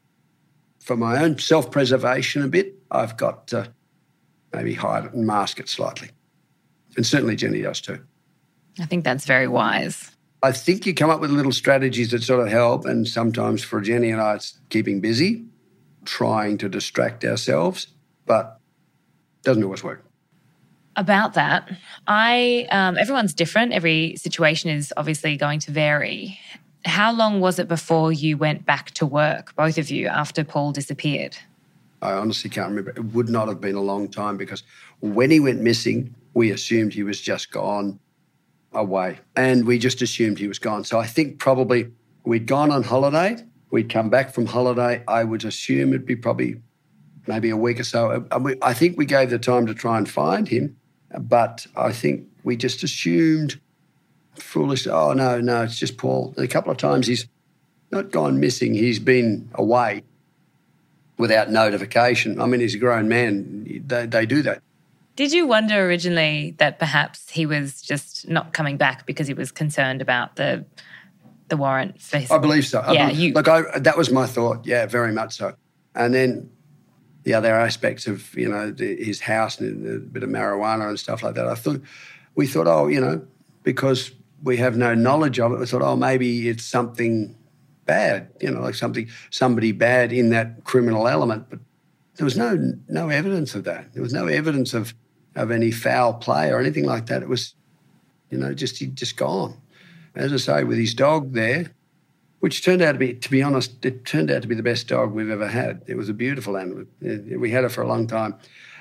For my own self-preservation a bit, I've got to maybe hide it and mask it slightly. And certainly Jenny does too. I think that's very wise. I think you come up with little strategies that sort of help, and sometimes for Jenny and I it's keeping busy, trying to distract ourselves, but it doesn't always work. About that, I um, everyone's different. Every situation is obviously going to vary. How long was it before you went back to work, both of you, after Paul disappeared? I honestly can't remember. It would not have been a long time because when he went missing, we assumed he was just gone away and we just assumed he was gone. So I think probably we'd gone on holiday. We'd come back from holiday. I would assume it'd be probably maybe a week or so. I think we gave the time to try and find him, but I think we just assumed foolish, oh, no, no, it's just Paul. And a couple of times he's not gone missing. He's been away without notification. I mean, he's a grown man. They, they do that. Did you wonder originally that perhaps he was just not coming back because he was concerned about the the warrant for his... I believe so. I yeah, believe, you... Look, I, that was my thought. Yeah, very much so. And then the other aspects of, you know, the, his house and a bit of marijuana and stuff like that, I thought, we thought, oh, you know, because we have no knowledge of it, we thought, oh, maybe it's something bad, you know, like something, somebody bad in that criminal element. But there was no no evidence of that. There was no evidence of, of any foul play or anything like that. It was, you know, just he'd just gone. As I say, with his dog there, which turned out to be, to be honest, it turned out to be the best dog we've ever had. It was a beautiful animal. We had it for a long time.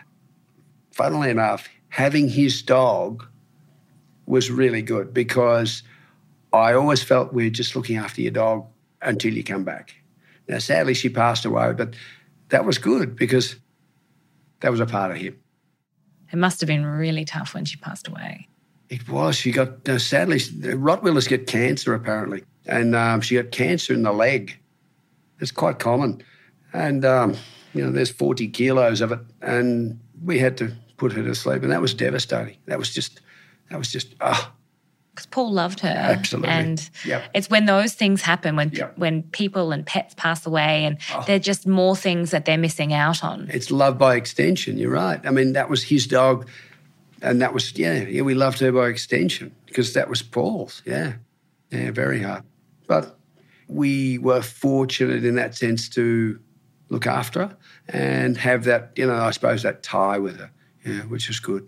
Funnily enough, having his dog was really good because I always felt we're just looking after your dog until you come back. Now, sadly, she passed away, but that was good because that was a part of him. It must have been really tough when she passed away. It was. She got, uh, sadly, Rottweilers get cancer apparently, and um, she got cancer in the leg. It's quite common. And, um, you know, there's forty kilos of it, and we had to put her to sleep, and that was devastating. That was just, that was just, ah. Because Paul loved her. Absolutely. And yep. It's when those things happen, when yep. when people and pets pass away and oh. they're just more things that they're missing out on. It's love by extension, you're right. I mean, that was his dog, and that was, yeah, yeah, we loved her by extension because that was Paul's, yeah. Yeah, very hard. But we were fortunate in that sense to look after her and have that, you know, I suppose that tie with her, yeah, which was good.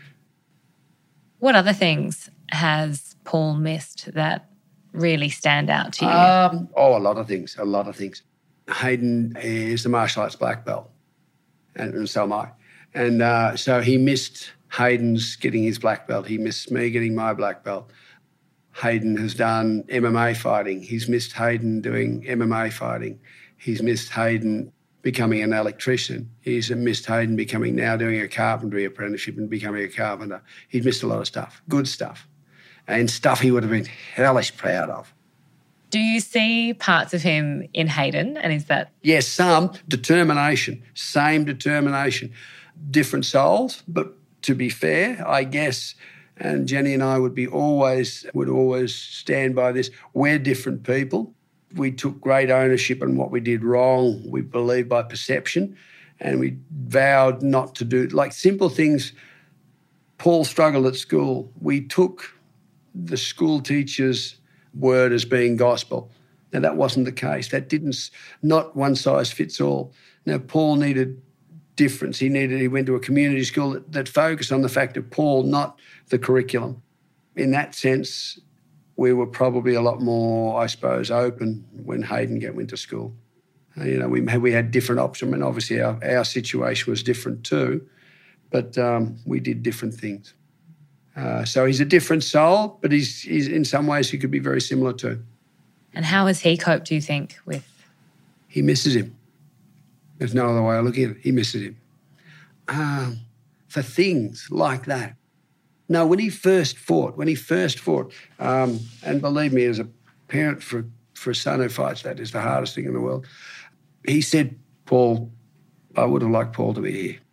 What other things has Paul missed that really stand out to you? Um, oh, a lot of things, a lot of things. Hayden is the martial arts black belt, and, and so am I. And uh, so he missed Hayden's getting his black belt. He missed me getting my black belt. Hayden has done M M A fighting. He's missed Hayden doing M M A fighting. He's missed Hayden becoming an electrician. He's missed Hayden becoming now doing a carpentry apprenticeship and becoming a carpenter. He's missed a lot of stuff, good stuff, and stuff he would have been hellish proud of. Do you see parts of him in Hayden, and is that... Yes, some determination, same determination. Different souls, but to be fair, I guess, and Jenny and I would be always, would always stand by this, we're different people. We took great ownership in what we did wrong. We believed by perception, and we vowed not to do, like simple things. Paul struggled at school. We took the school teacher's word as being gospel. Now, that wasn't the case. That didn't, not one size fits all. Now, Paul needed difference. He needed, he went to a community school that, that focused on the fact of Paul, not the curriculum. In that sense, we were probably a lot more, I suppose, open when Hayden went to school. Uh, you know, we had, we had different options. I mean, obviously our, our situation was different too, but um, we did different things. Uh, so he's a different soul, but he's, he's in some ways he could be very similar too. And how has he coped, do you think, with... He misses him. There's no other way of looking at it. He misses him. Um, for things like that. No, when he first fought, when he first fought, um, and believe me, as a parent for, for a son who fights, that is the hardest thing in the world. He said, Paul, I would have liked Paul to be here.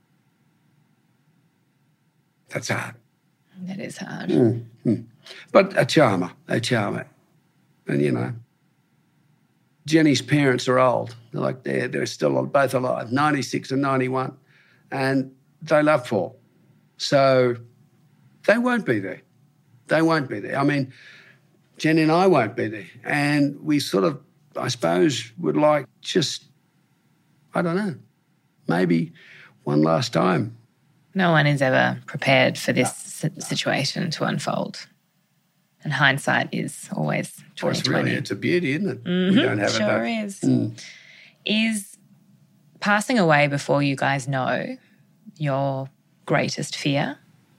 That's hard. That is hard. Mm-hmm. But a charmer, a charmer. And, you know, Jenny's parents are old. They're like, they're, they're still both alive, ninety-six and ninety-one. And they love Paul. So they won't be there. They won't be there. I mean, Jenny and I won't be there. And we sort of, I suppose, would like just, I don't know, maybe one last time. No one is ever prepared for this no. situation to unfold. And hindsight is always twenty twenty. Well, it's really, it's a beauty, isn't it? Mm-hmm. We don't have sure it. Sure is. Mm. Is passing away before you guys know your greatest fear?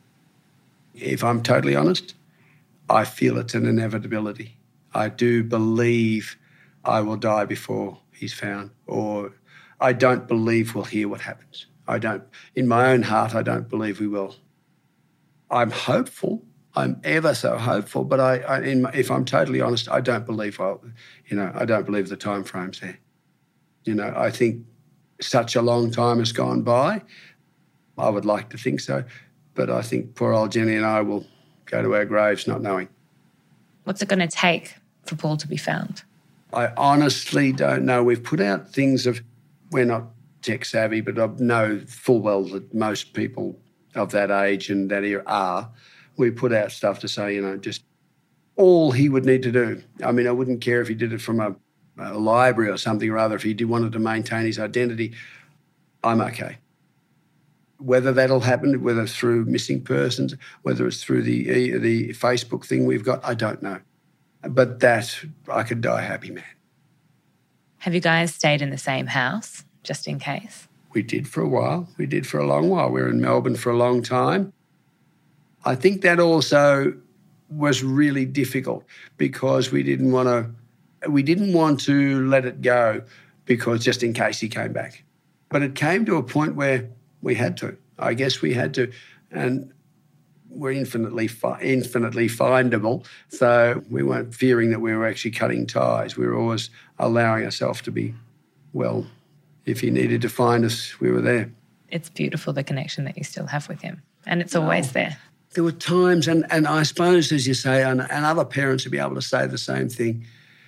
If I'm totally honest, I feel it's an inevitability. I do believe I will die before he's found, or I don't believe we'll hear what happens. I don't, in my own heart, I don't believe we will. I'm hopeful. I'm ever so hopeful, but I, I in my, if I'm totally honest, I don't believe, I'll, you know, I don't believe the time frame's there. You know, I think such a long time has gone by. I would like to think so, but I think poor old Jenny and I will go to our graves not knowing. What's it going to take for Paul to be found? I honestly don't know. We've put out things of, we're not tech savvy, but I know full well that most people of that age and that era are. We put out stuff to say, you know, just all he would need to do. I mean, I wouldn't care if he did it from a, a library or something, or other. If he did wanted to maintain his identity, I'm okay. Whether that'll happen, whether it's through missing persons, whether it's through the the Facebook thing we've got, I don't know. But that, I could die happy, man. Have you guys stayed in the same house, just in case? We did for a while. We did for a long while. We were in Melbourne for a long time. I think that also was really difficult because we didn't want to, we didn't want to let it go because just in case he came back. But it came to a point where we had to. I guess we had to. And we're infinitely fi- infinitely findable, so we weren't fearing that we were actually cutting ties. We were always allowing ourselves to be, well, if he needed to find us, we were there. It's beautiful, the connection that you still have with him, and it's always oh, there. There were times, and, and I suppose, as you say, and, and other parents would be able to say the same thing,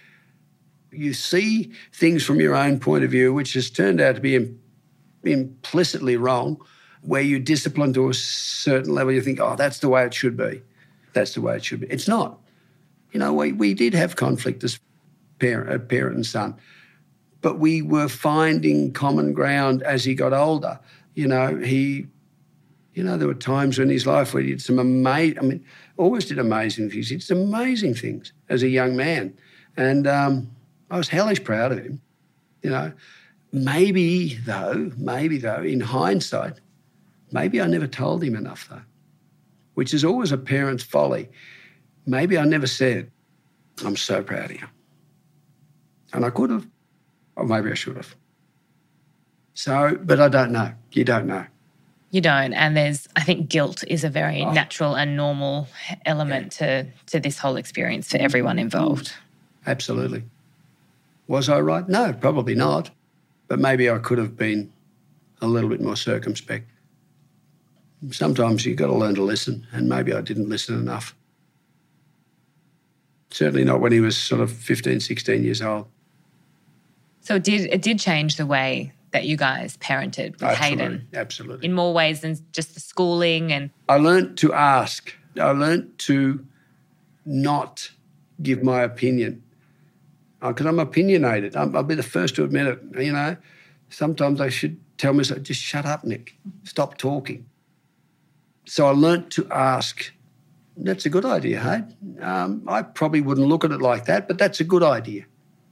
you see things from your own point of view, which has turned out to be im- implicitly wrong, where you discipline to a certain level, you think, oh, that's the way it should be. That's the way it should be. It's not. You know, we, we did have conflict as parent, parent and son, but we were finding common ground as he got older. You know, he, you know, there were times in his life where he did some amazing, I mean, always did amazing things. He did some amazing things as a young man. And um, I was hellish proud of him, you know. Maybe, though, maybe, though, in hindsight, maybe I never told him enough, though, which is always a parent's folly. Maybe I never said, I'm so proud of you. And I could have, or maybe I should have. So, but I don't know. You don't know. You don't. And there's, I think guilt is a very oh. natural and normal element yeah. to, to this whole experience for everyone involved. Absolutely. Was I right? No, probably not. But maybe I could have been a little bit more circumspect. Sometimes you've got to learn to listen, and maybe I didn't listen enough. Certainly not when he was sort of fifteen, sixteen years old. So it did, it did change the way that you guys parented with absolutely, Hayden. Absolutely. In more ways than just the schooling and... I learnt to ask. I learnt to not give my opinion because I'm opinionated. I'm, I'll be the first to admit it, you know. Sometimes I should tell myself, just shut up, Nick. Stop talking. So I learnt to ask, that's a good idea, hey? Um, I probably wouldn't look at it like that, but that's a good idea.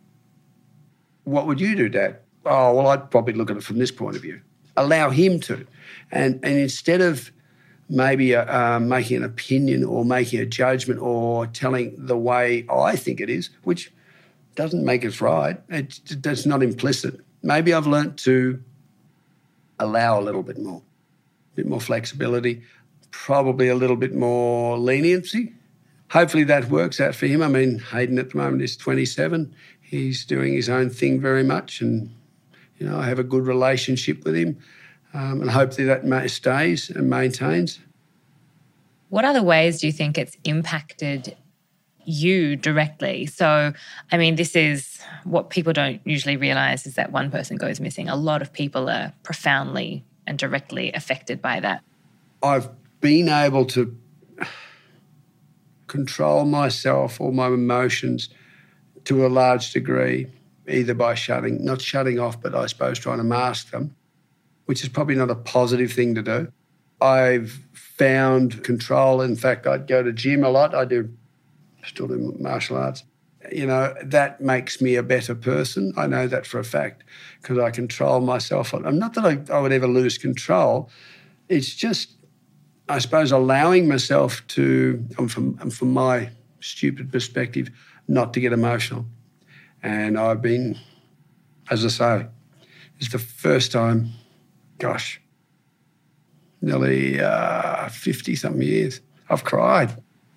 What would you do, Dad? Oh, well, I'd probably look at it from this point of view. Allow him to. And and instead of maybe uh, making an opinion or making a judgment or telling the way I think it is, which doesn't make us right, it's, it's not implicit. Maybe I've learnt to allow a little bit more, a bit more flexibility, probably a little bit more leniency. Hopefully that works out for him. I mean, Hayden at the moment is twenty-seven. He's doing his own thing very much, and, you know, I have a good relationship with him, um, and hopefully that stays and maintains. What other ways do you think it's impacted you directly. So, I mean, this is what people don't usually realise is that one person goes missing. A lot of people are profoundly and directly affected by that. I've been able to control myself or my emotions to a large degree, either by shutting, not shutting off, but I suppose trying to mask them, which is probably not a positive thing to do. I've found control. In fact, I'd go to gym a lot. I do, still do martial arts. You know, that makes me a better person. I know that for a fact because I control myself. Not that I, I would ever lose control. It's just, I suppose, allowing myself to, from, from my stupid perspective, not to get emotional. And I've been, as I say, it's the first time, gosh, nearly uh, fifty-something years, I've cried.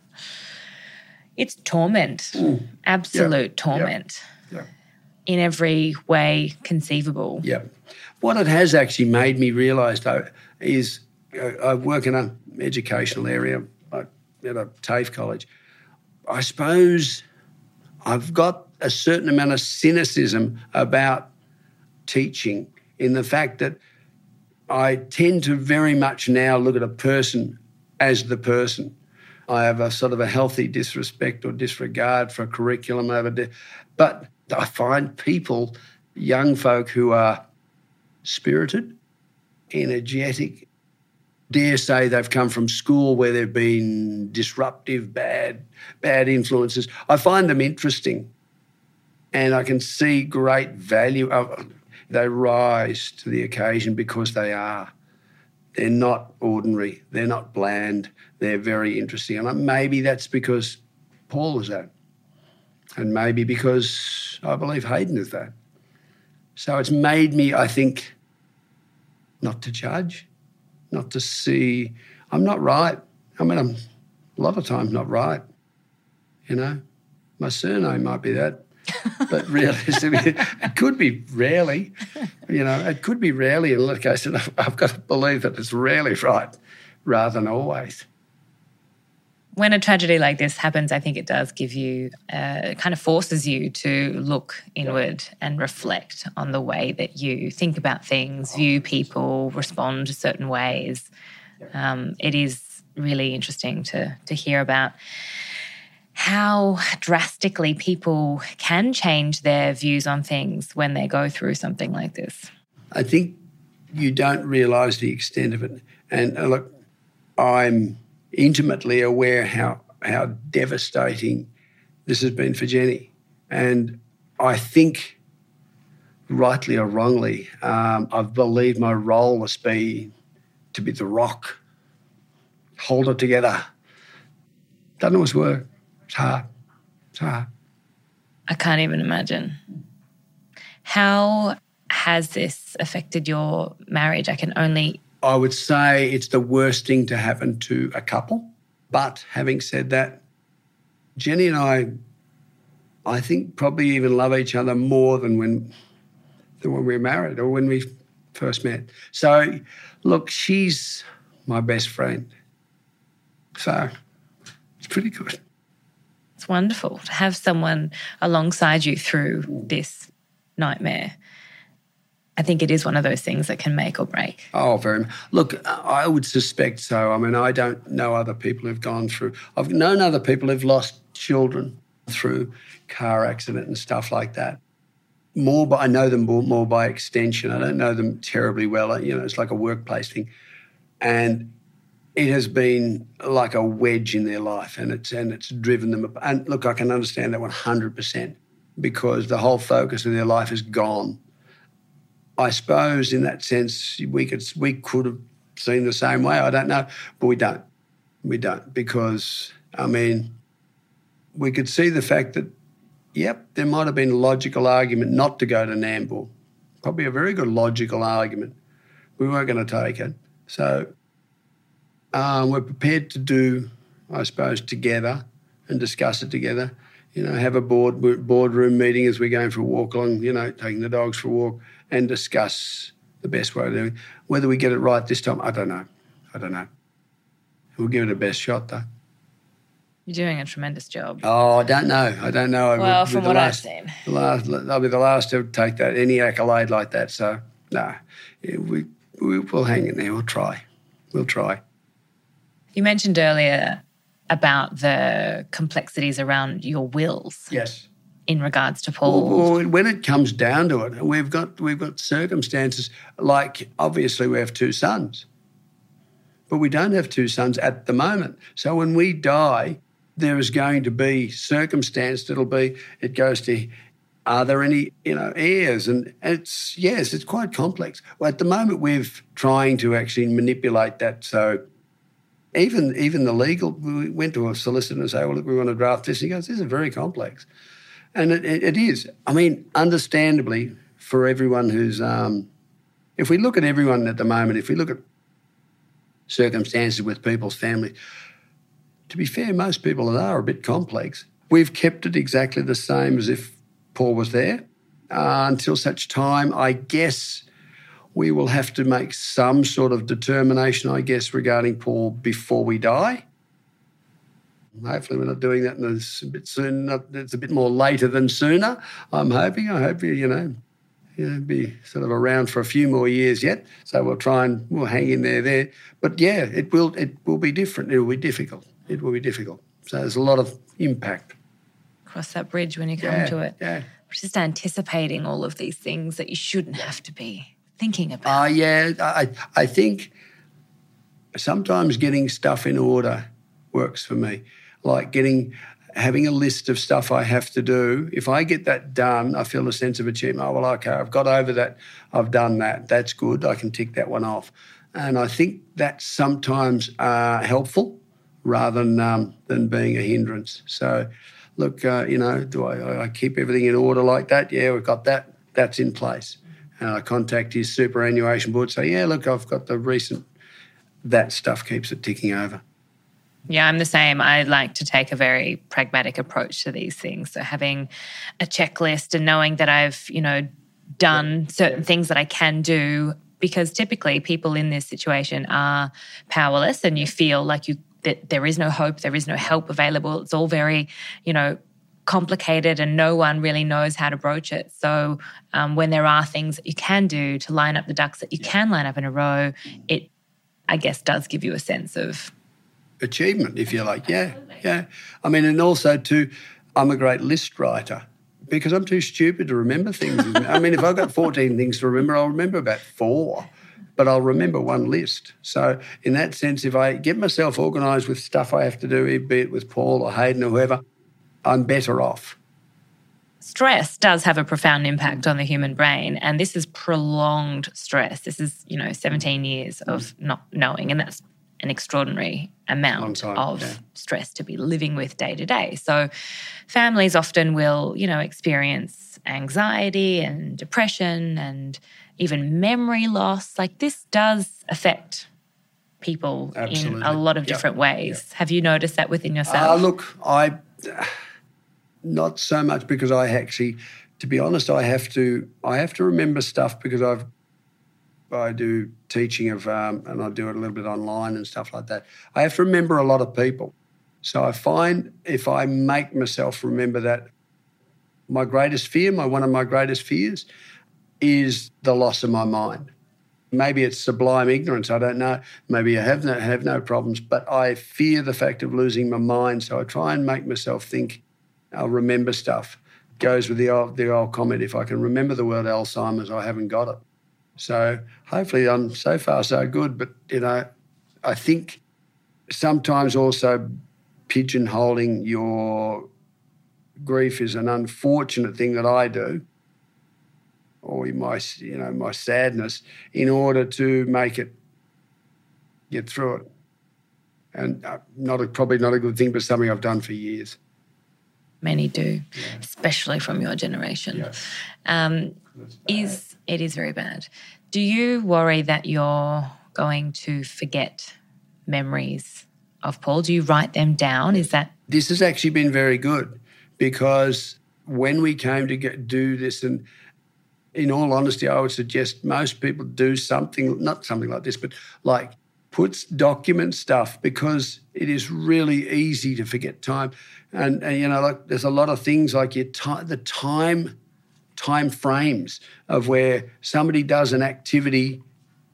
It's torment, mm. absolute yeah. torment yeah. Yeah. in every way conceivable. Yeah. What it has actually made me realise, though, is uh, I work in an educational area like at a TAFE college. I suppose I've got a certain amount of cynicism about teaching in the fact that I tend to very much now look at a person as the person. I have a sort of a healthy disrespect or disregard for a curriculum over there. But I find people, young folk who are spirited, energetic, dare say they've come from school where they've been disruptive, bad, bad influences. I find them interesting and I can see great value. They rise to the occasion because they are. They're not ordinary. They're not bland. They're very interesting. And maybe that's because Paul is that. And maybe because I believe Hayden is that. So it's made me, I think, not to judge, not to see. I'm not right. I mean, I'm a lot of times not right, you know. My surname might be that. But realistically, it could be rarely, you know, it could be rarely. In that case, and I've got to believe that it's rarely right rather than always. When a tragedy like this happens, I think it does give you, uh, it kind of forces you to look inward and reflect on the way that you think about things, view people, respond to certain ways. Um, it is really interesting to to hear about how drastically people can change their views on things when they go through something like this. I think you don't realise the extent of it. And uh, look, I'm intimately aware how how devastating this has been for Jenny. And I think, rightly or wrongly, um, I've believed my role has been to be the rock, hold it together. Doesn't always work. It's hard. It's hard. I can't even imagine. How has this affected your marriage? I can only... I would say it's the worst thing to happen to a couple. But having said that, Jenny and I, I think probably even love each other more than when, than when we were married or when we first met. So, look, she's my best friend. So it's pretty good. It's wonderful to have someone alongside you through this nightmare. I think it is one of those things that can make or break. Oh, very much. Look, I would suspect so. I mean, I don't know other people who've gone through. I've known other people who've lost children through car accident and stuff like that. More, but I know them more, more by extension. I don't know them terribly well. You know, it's like a workplace thing. And it has been like a wedge in their life and it's and it's driven them up. And look, I can understand that one hundred percent because the whole focus of their life is gone. I suppose in that sense we could we could have seen the same way. I don't know, but we don't. We don't because, I mean, we could see the fact that, yep, there might have been a logical argument not to go to Nambour. Probably a very good logical argument. We weren't going to take it. So Um, we're prepared to do, I suppose, together and discuss it together. You know, have a board boardroom meeting as we're going for a walk along, you know, taking the dogs for a walk and discuss the best way to do it. Whether we get it right this time, I don't know. I don't know. We'll give it a best shot, though. You're doing a tremendous job. Oh, I don't know. I don't know. Well, With from the what last, I've seen. the last, I'll be the last to take that, any accolade like that. So, no, yeah, we, we, we'll hang in there. We'll try. We'll try. You mentioned earlier about the complexities around your wills. Yes. In regards to Paul. Well, well, when it comes down to it, we've got we've got circumstances like, obviously we have two sons, but we don't have two sons at the moment. So when we die, there is going to be circumstance that'll be, it goes to, are there any, you know, heirs? And it's, yes, it's quite complex. Well, at the moment we're trying to actually manipulate that. So even even the legal, we went to a solicitor and say, well, look, we want to draft this. He goes, this is very complex. And it, it, it is. I mean, understandably, for everyone who's, um, if we look at everyone at the moment, if we look at circumstances with people's families, to be fair, most people are a bit complex. We've kept it exactly the same as if Paul was there uh, until such time, I guess, we will have to make some sort of determination, I guess, regarding Paul before we die. Hopefully we're not doing that and it's a bit soon. Not, it's a bit more later than sooner, I'm hoping. I hope, you know, you know, be sort of around for a few more years yet. So we'll try and we'll hang in there there. But, yeah, it will it will be different. It will be difficult. It will be difficult. So there's a lot of impact. Cross that bridge when you come Yeah, to it. yeah. Just anticipating all of these things that you shouldn't have to be thinking Uh, about. yeah, I, I think sometimes getting stuff in order works for me. Like getting, having a list of stuff I have to do. If I get that done, I feel a sense of achievement. Oh, well, okay, I've got over that. I've done that. That's good. I can tick that one off. And I think that's sometimes uh, helpful rather than um, than being a hindrance. So, look, uh, you know, do I, I keep everything in order like that? Yeah, we've got that. That's in place. And I contact his superannuation board, say, yeah, look, I've got the recent, that stuff keeps it ticking over. Yeah, I'm the same. I like to take a very pragmatic approach to these things. So having a checklist and knowing that I've, you know, done certain things that I can do, because typically people in this situation are powerless and you feel like you that there is no hope, there is no help available. It's all very, you know, complicated and no one really knows how to broach it. So um, when there are things that you can do to line up the ducks that you can line up in a row, it, I guess, does give you a sense of achievement, if you like. Yeah, yeah. I mean, and also too, I'm a great list writer because I'm too stupid to remember things. I mean, if I've got fourteen things to remember, I'll remember about four, but I'll remember one list. So in that sense, if I get myself organised with stuff I have to do, be it with Paul or Hayden or whoever, I'm better off. Stress does have a profound impact on the human brain, and this is prolonged stress. This is, you know, seventeen years of not knowing, and that's an extraordinary amount time, of yeah. stress to be living with day to day. So families often will, you know, experience anxiety and depression and even memory loss. Like this does affect people Absolutely. in a lot of Yep. different ways. Yep. Have you noticed that within Uh, yourself? look, I, not so much because I actually, to be honest, I have to, I have to remember stuff because I've, I do teaching of, um, and I do it a little bit online and stuff like that. I have to remember a lot of people. So I find if I make myself remember that, my greatest fear, my one of my greatest fears, is the loss of my mind. Maybe it's sublime ignorance, I don't know. Maybe I have no, have no problems, but I fear the fact of losing my mind. So I try and make myself think, I'll remember stuff. It goes with the old, the old comment, if I can remember the word Alzheimer's, I haven't got it. So hopefully I'm so far so good, but, you know, I think sometimes also pigeonholing your grief is an unfortunate thing that I do, or my, you know, my sadness, in order to make it get through it. And uh, not a, probably not a good thing, but something I've done for years. Many do, Yeah. especially from your generation. Yeah. Um, That's bad. is it is very bad. Do you worry that you're going to forget memories of Paul? Do you write them down? Is that This has actually been very good because when we came to get, do this, and in all honesty, I would suggest most people do something, not something like this, but like puts document stuff because it is really easy to forget time. And, and you know, like there's a lot of things like your time, the time, time frames of where somebody does an activity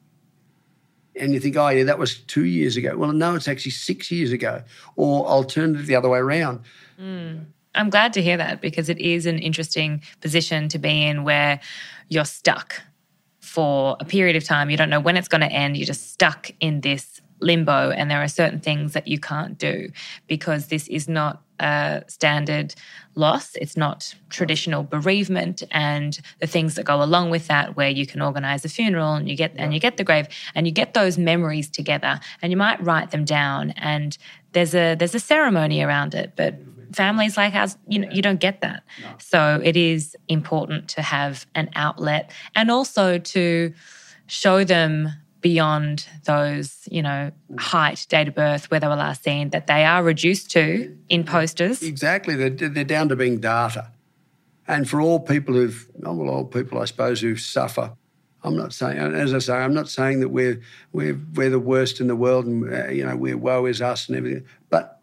and you think, oh, yeah, that was two years ago. Well, no, it's actually six years ago, or alternative the other way around. Mm. I'm glad to hear that, because it is an interesting position to be in where you're stuck for a period of time. You don't know when it's going to end. You're just stuck in this limbo, and there are certain things that you can't do because this is not a standard loss. It's not traditional bereavement and the things that go along with that, where you can organise a funeral and you get yeah. and you get the grave and you get those memories together, and you might write them down, and there's a there's a ceremony around it. But families like ours, you know, you don't get that. No. So it is important to have an outlet, and also to show them beyond those, you know, height, date of birth, where they were last seen, that they are reduced to in posters. Exactly. They're, they're down to being data. And for all people who've, oh, well, all people, I suppose, who suffer, I'm not saying, as I say, I'm not saying that we're we're we're the worst in the world and, uh, you know, we're woe is us and everything. But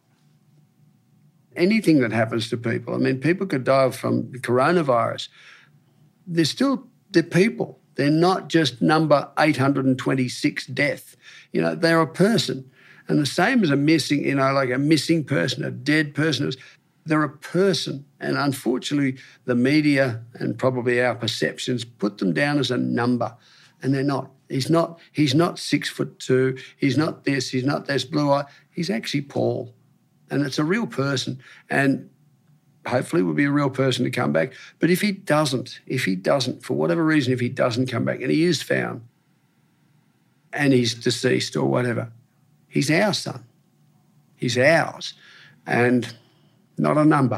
anything that happens to people, I mean, people could die from coronavirus. They're still, they're people. They're not just number eight hundred twenty-six death. You know, they're a person. And the same as a missing, you know, like a missing person, a dead person, they're a person. And unfortunately, the media and probably our perceptions put them down as a number, and they're not. He's not, he's not six foot two. He's not this, he's not this blue eye. He's actually Paul. And it's a real person. And hopefully will be a real person to come back. But if he doesn't, if he doesn't, for whatever reason, if he doesn't come back and he is found and he's deceased or whatever, he's our son. He's ours. And not a number,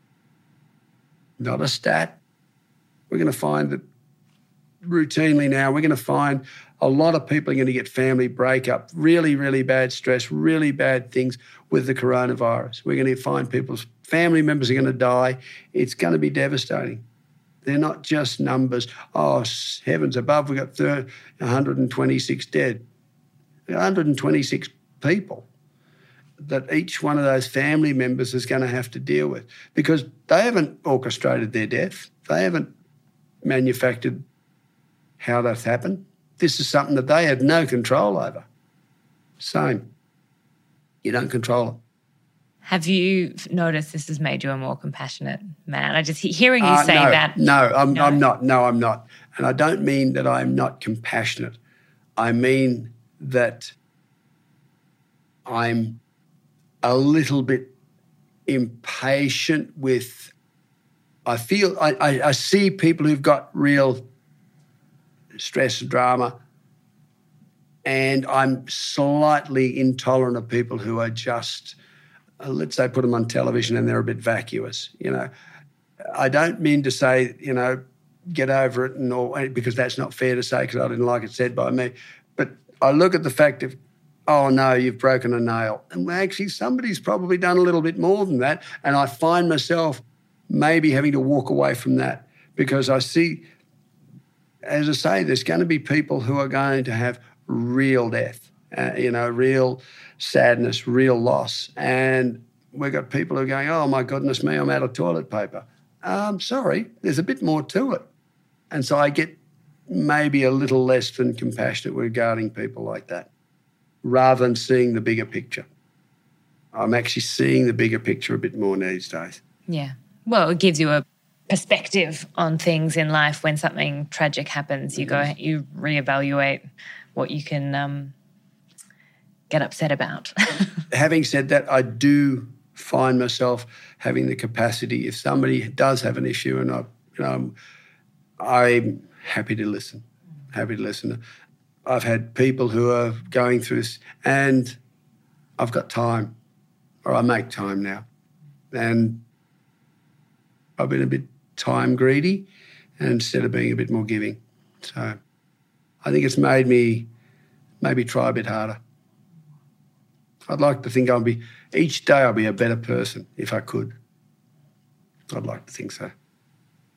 not a stat. We're going to find that routinely now, we're going to find a lot of people are going to get family breakup, really, really bad stress, really bad things with the coronavirus. We're going to find people's family members are going to die. It's going to be devastating. They're not just numbers. Oh, heavens above, we've got one hundred twenty-six dead. one hundred twenty-six people that each one of those family members is going to have to deal with, because they haven't orchestrated their death. They haven't manufactured how that's happened. This is something that they had no control over. Same. You don't control it. Have you noticed this has made you a more compassionate man? I just hearing you uh, say no, that. No, I'm, no, I'm not. No, I'm not. And I don't mean that I'm not compassionate. I mean that I'm a little bit impatient with, I feel, I, I, I see people who've got real stress and drama, and I'm slightly intolerant of people who are just, uh, let's say, put them on television and they're a bit vacuous, you know. I don't mean to say, you know, get over it, and all, because that's not fair to say, because I didn't like it said by me. But I look at the fact of, oh, no, you've broken a nail. And actually somebody's probably done a little bit more than that, and I find myself maybe having to walk away from that, because I see, as I say, there's going to be people who are going to have real death, uh, you know, real sadness, real loss. And we've got people who are going, oh, my goodness me, I'm out of toilet paper. Um, sorry, there's a bit more to it. And so I get maybe a little less than compassionate regarding people like that, rather than seeing the bigger picture. I'm actually seeing the bigger picture a bit more these days. Yeah. Well, it gives you a perspective on things in life. When something tragic happens, you go, you reevaluate what you can um, get upset about. Having said that, I do find myself having the capacity, if somebody does have an issue, and I, you know, I'm happy to listen, happy to listen. I've had people who are going through this, and I've got time, or I make time now. And I've been a bit time greedy, and instead of being a bit more giving. So I think it's made me maybe try a bit harder. I'd like to think I'll be, each day I'll be a better person if I could. I'd like to think so.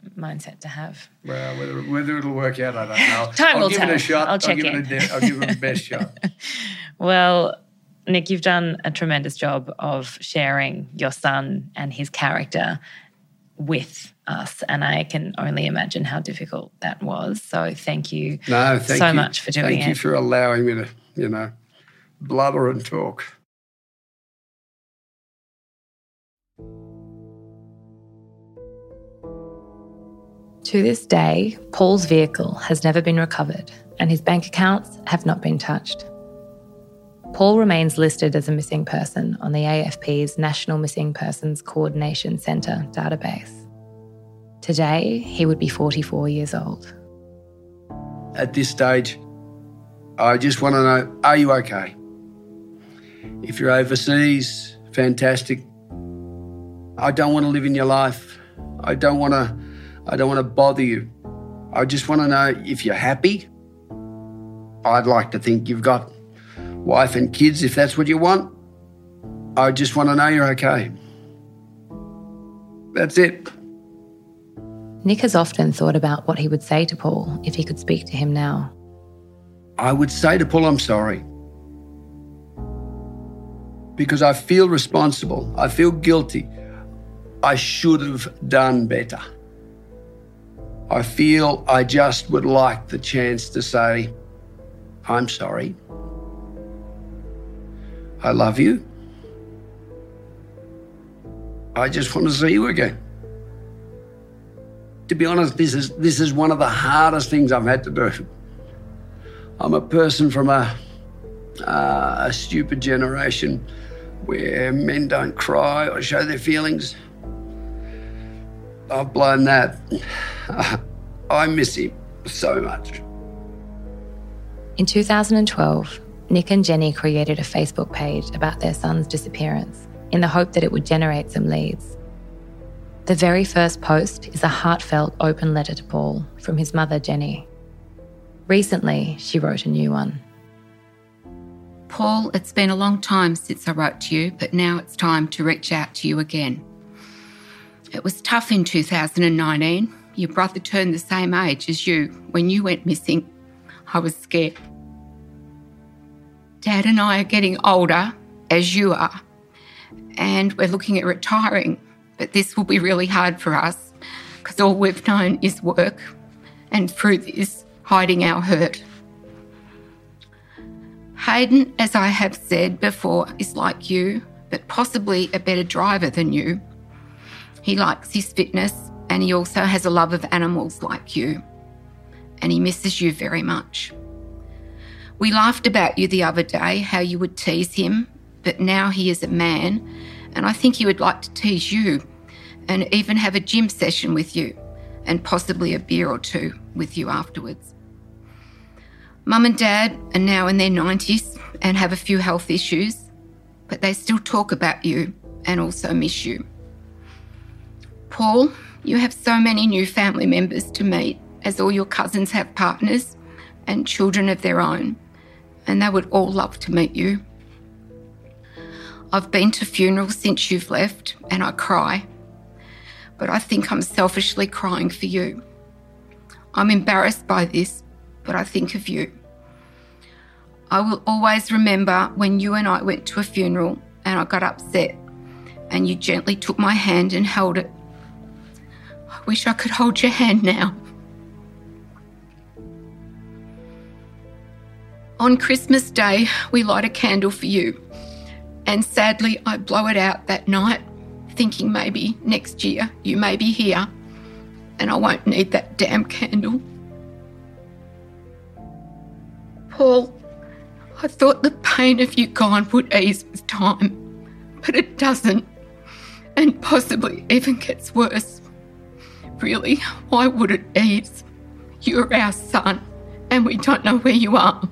mindset to have. Well, whether, whether it'll work out, I don't know. Time I'll will give tell. it a shot. I'll check give in. It a, I'll give it the best shot. Well, Nick, you've done a tremendous job of sharing your son and his character with us, and I can only imagine how difficult that was. So thank you no, thank so you. much for doing thank it. Thank you for allowing me to, you know, blubber and talk. To this day, Paul's vehicle has never been recovered and his bank accounts have not been touched. Paul remains listed as a missing person on the A F P's National Missing Persons Coordination Centre database. Today, he would be forty-four years old. At this stage, I just want to know, are you okay? If you're overseas, fantastic. I don't want to live in your life. I don't want to I don't want to bother you. I just want to know if you're happy. I'd like to think you've got wife and kids if that's what you want. I just want to know you're okay. That's it. Nick has often thought about what he would say to Paul if he could speak to him now. I would say to Paul, I'm sorry. Because I feel responsible. I feel guilty. I should have done better. I feel I just would like the chance to say, I'm sorry. I love you. I just want to see you again. To be honest, this is this is one of the hardest things I've had to do. I'm a person from a, uh, a stupid generation where men don't cry or show their feelings. I've blown that. I miss him so much. In two thousand twelve, Nick and Jenny created a Facebook page about their son's disappearance in the hope that it would generate some leads. The very first post is a heartfelt open letter to Paul from his mother, Jenny. Recently, she wrote a new one. Paul, it's been a long time since I wrote to you, but now it's time to reach out to you again. It was tough in two thousand nineteen. Your brother turned the same age as you. When you went missing, I was scared. Dad and I are getting older, as you are, and we're looking at retiring, but this will be really hard for us because all we've known is work, and through this, hiding our hurt. Hayden, as I have said before, is like you, but possibly a better driver than you. He likes his fitness, and he also has a love of animals like you, and he misses you very much. We laughed about you the other day, how you would tease him, but now he is a man, and I think he would like to tease you and even have a gym session with you and possibly a beer or two with you afterwards. Mum and Dad are now in their nineties and have a few health issues, but they still talk about you and also miss you. Paul, you have so many new family members to meet, as all your cousins have partners and children of their own, and they would all love to meet you. I've been to funerals since you've left, and I cry, but I think I'm selfishly crying for you. I'm embarrassed by this, but I think of you. I will always remember when you and I went to a funeral and I got upset and you gently took my hand and held it. I wish I could hold your hand now. On Christmas Day, we light a candle for you, and sadly I blow it out that night, thinking maybe next year you may be here and I won't need that damn candle. Paul, I thought the pain of you gone would ease with time, but it doesn't, and possibly even gets worse. Really, why would it ease? You're our son, and we don't know where you are.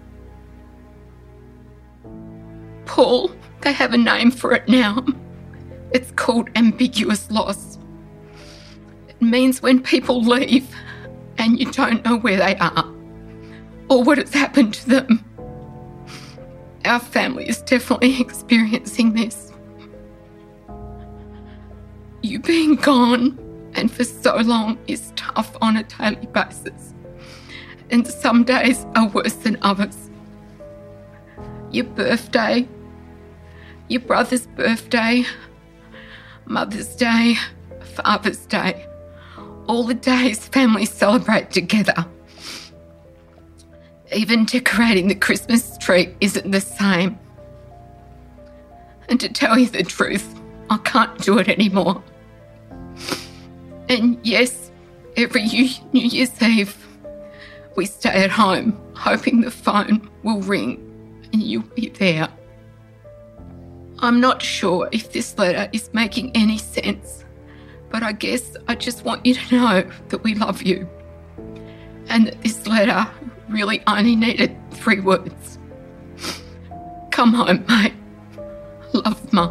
Paul, they have a name for it now. It's called ambiguous loss. It means when people leave and you don't know where they are or what has happened to them. Our family is definitely experiencing this. You being gone and for so long is tough on a daily basis. And some days are worse than others. Your birthday, your brother's birthday, Mother's Day, Father's Day, all the days families celebrate together. Even decorating the Christmas tree isn't the same. And to tell you the truth, I can't do it anymore. And yes, every New Year's Eve, we stay at home, hoping the phone will ring and you'll be there. I'm not sure if this letter is making any sense, but I guess I just want you to know that we love you and that this letter really only needed three words. Come home, mate. Love, Mum.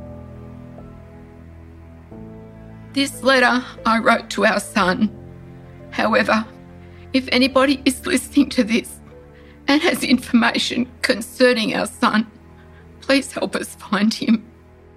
This letter I wrote to our son. However, if anybody is listening to this and has information concerning our son, please help us find him.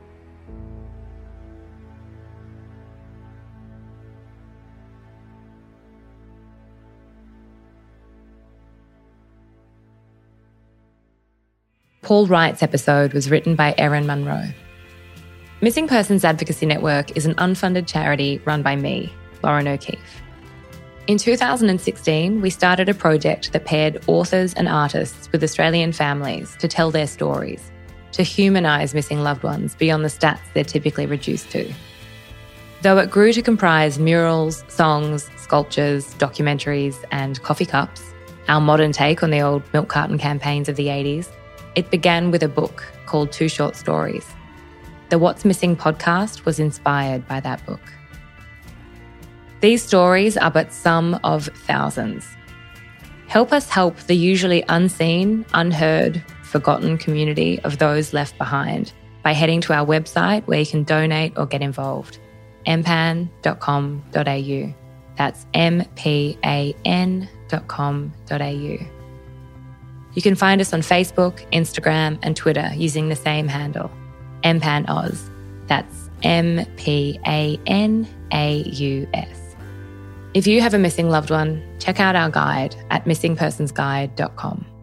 Paul Wright's episode was written by Erin Munro. Missing Persons Advocacy Network is an unfunded charity run by me, Lauren O'Keefe. In two thousand sixteen, we started a project that paired authors and artists with Australian families to tell their stories, to humanise missing loved ones beyond the stats they're typically reduced to. Though it grew to comprise murals, songs, sculptures, documentaries and coffee cups, our modern take on the old milk carton campaigns of the eighties, it began with a book called Two Short Stories. The What's Missing podcast was inspired by that book. These stories are but some of thousands. Help us help the usually unseen, unheard, forgotten community of those left behind by heading to our website where you can donate or get involved, m pan dot com dot a u. That's M P A N dot com dot a u. You can find us on Facebook, Instagram and Twitter using the same handle, M Pan Aus. That's M P A N A U S. If you have a missing loved one, check out our guide at missing persons guide dot com.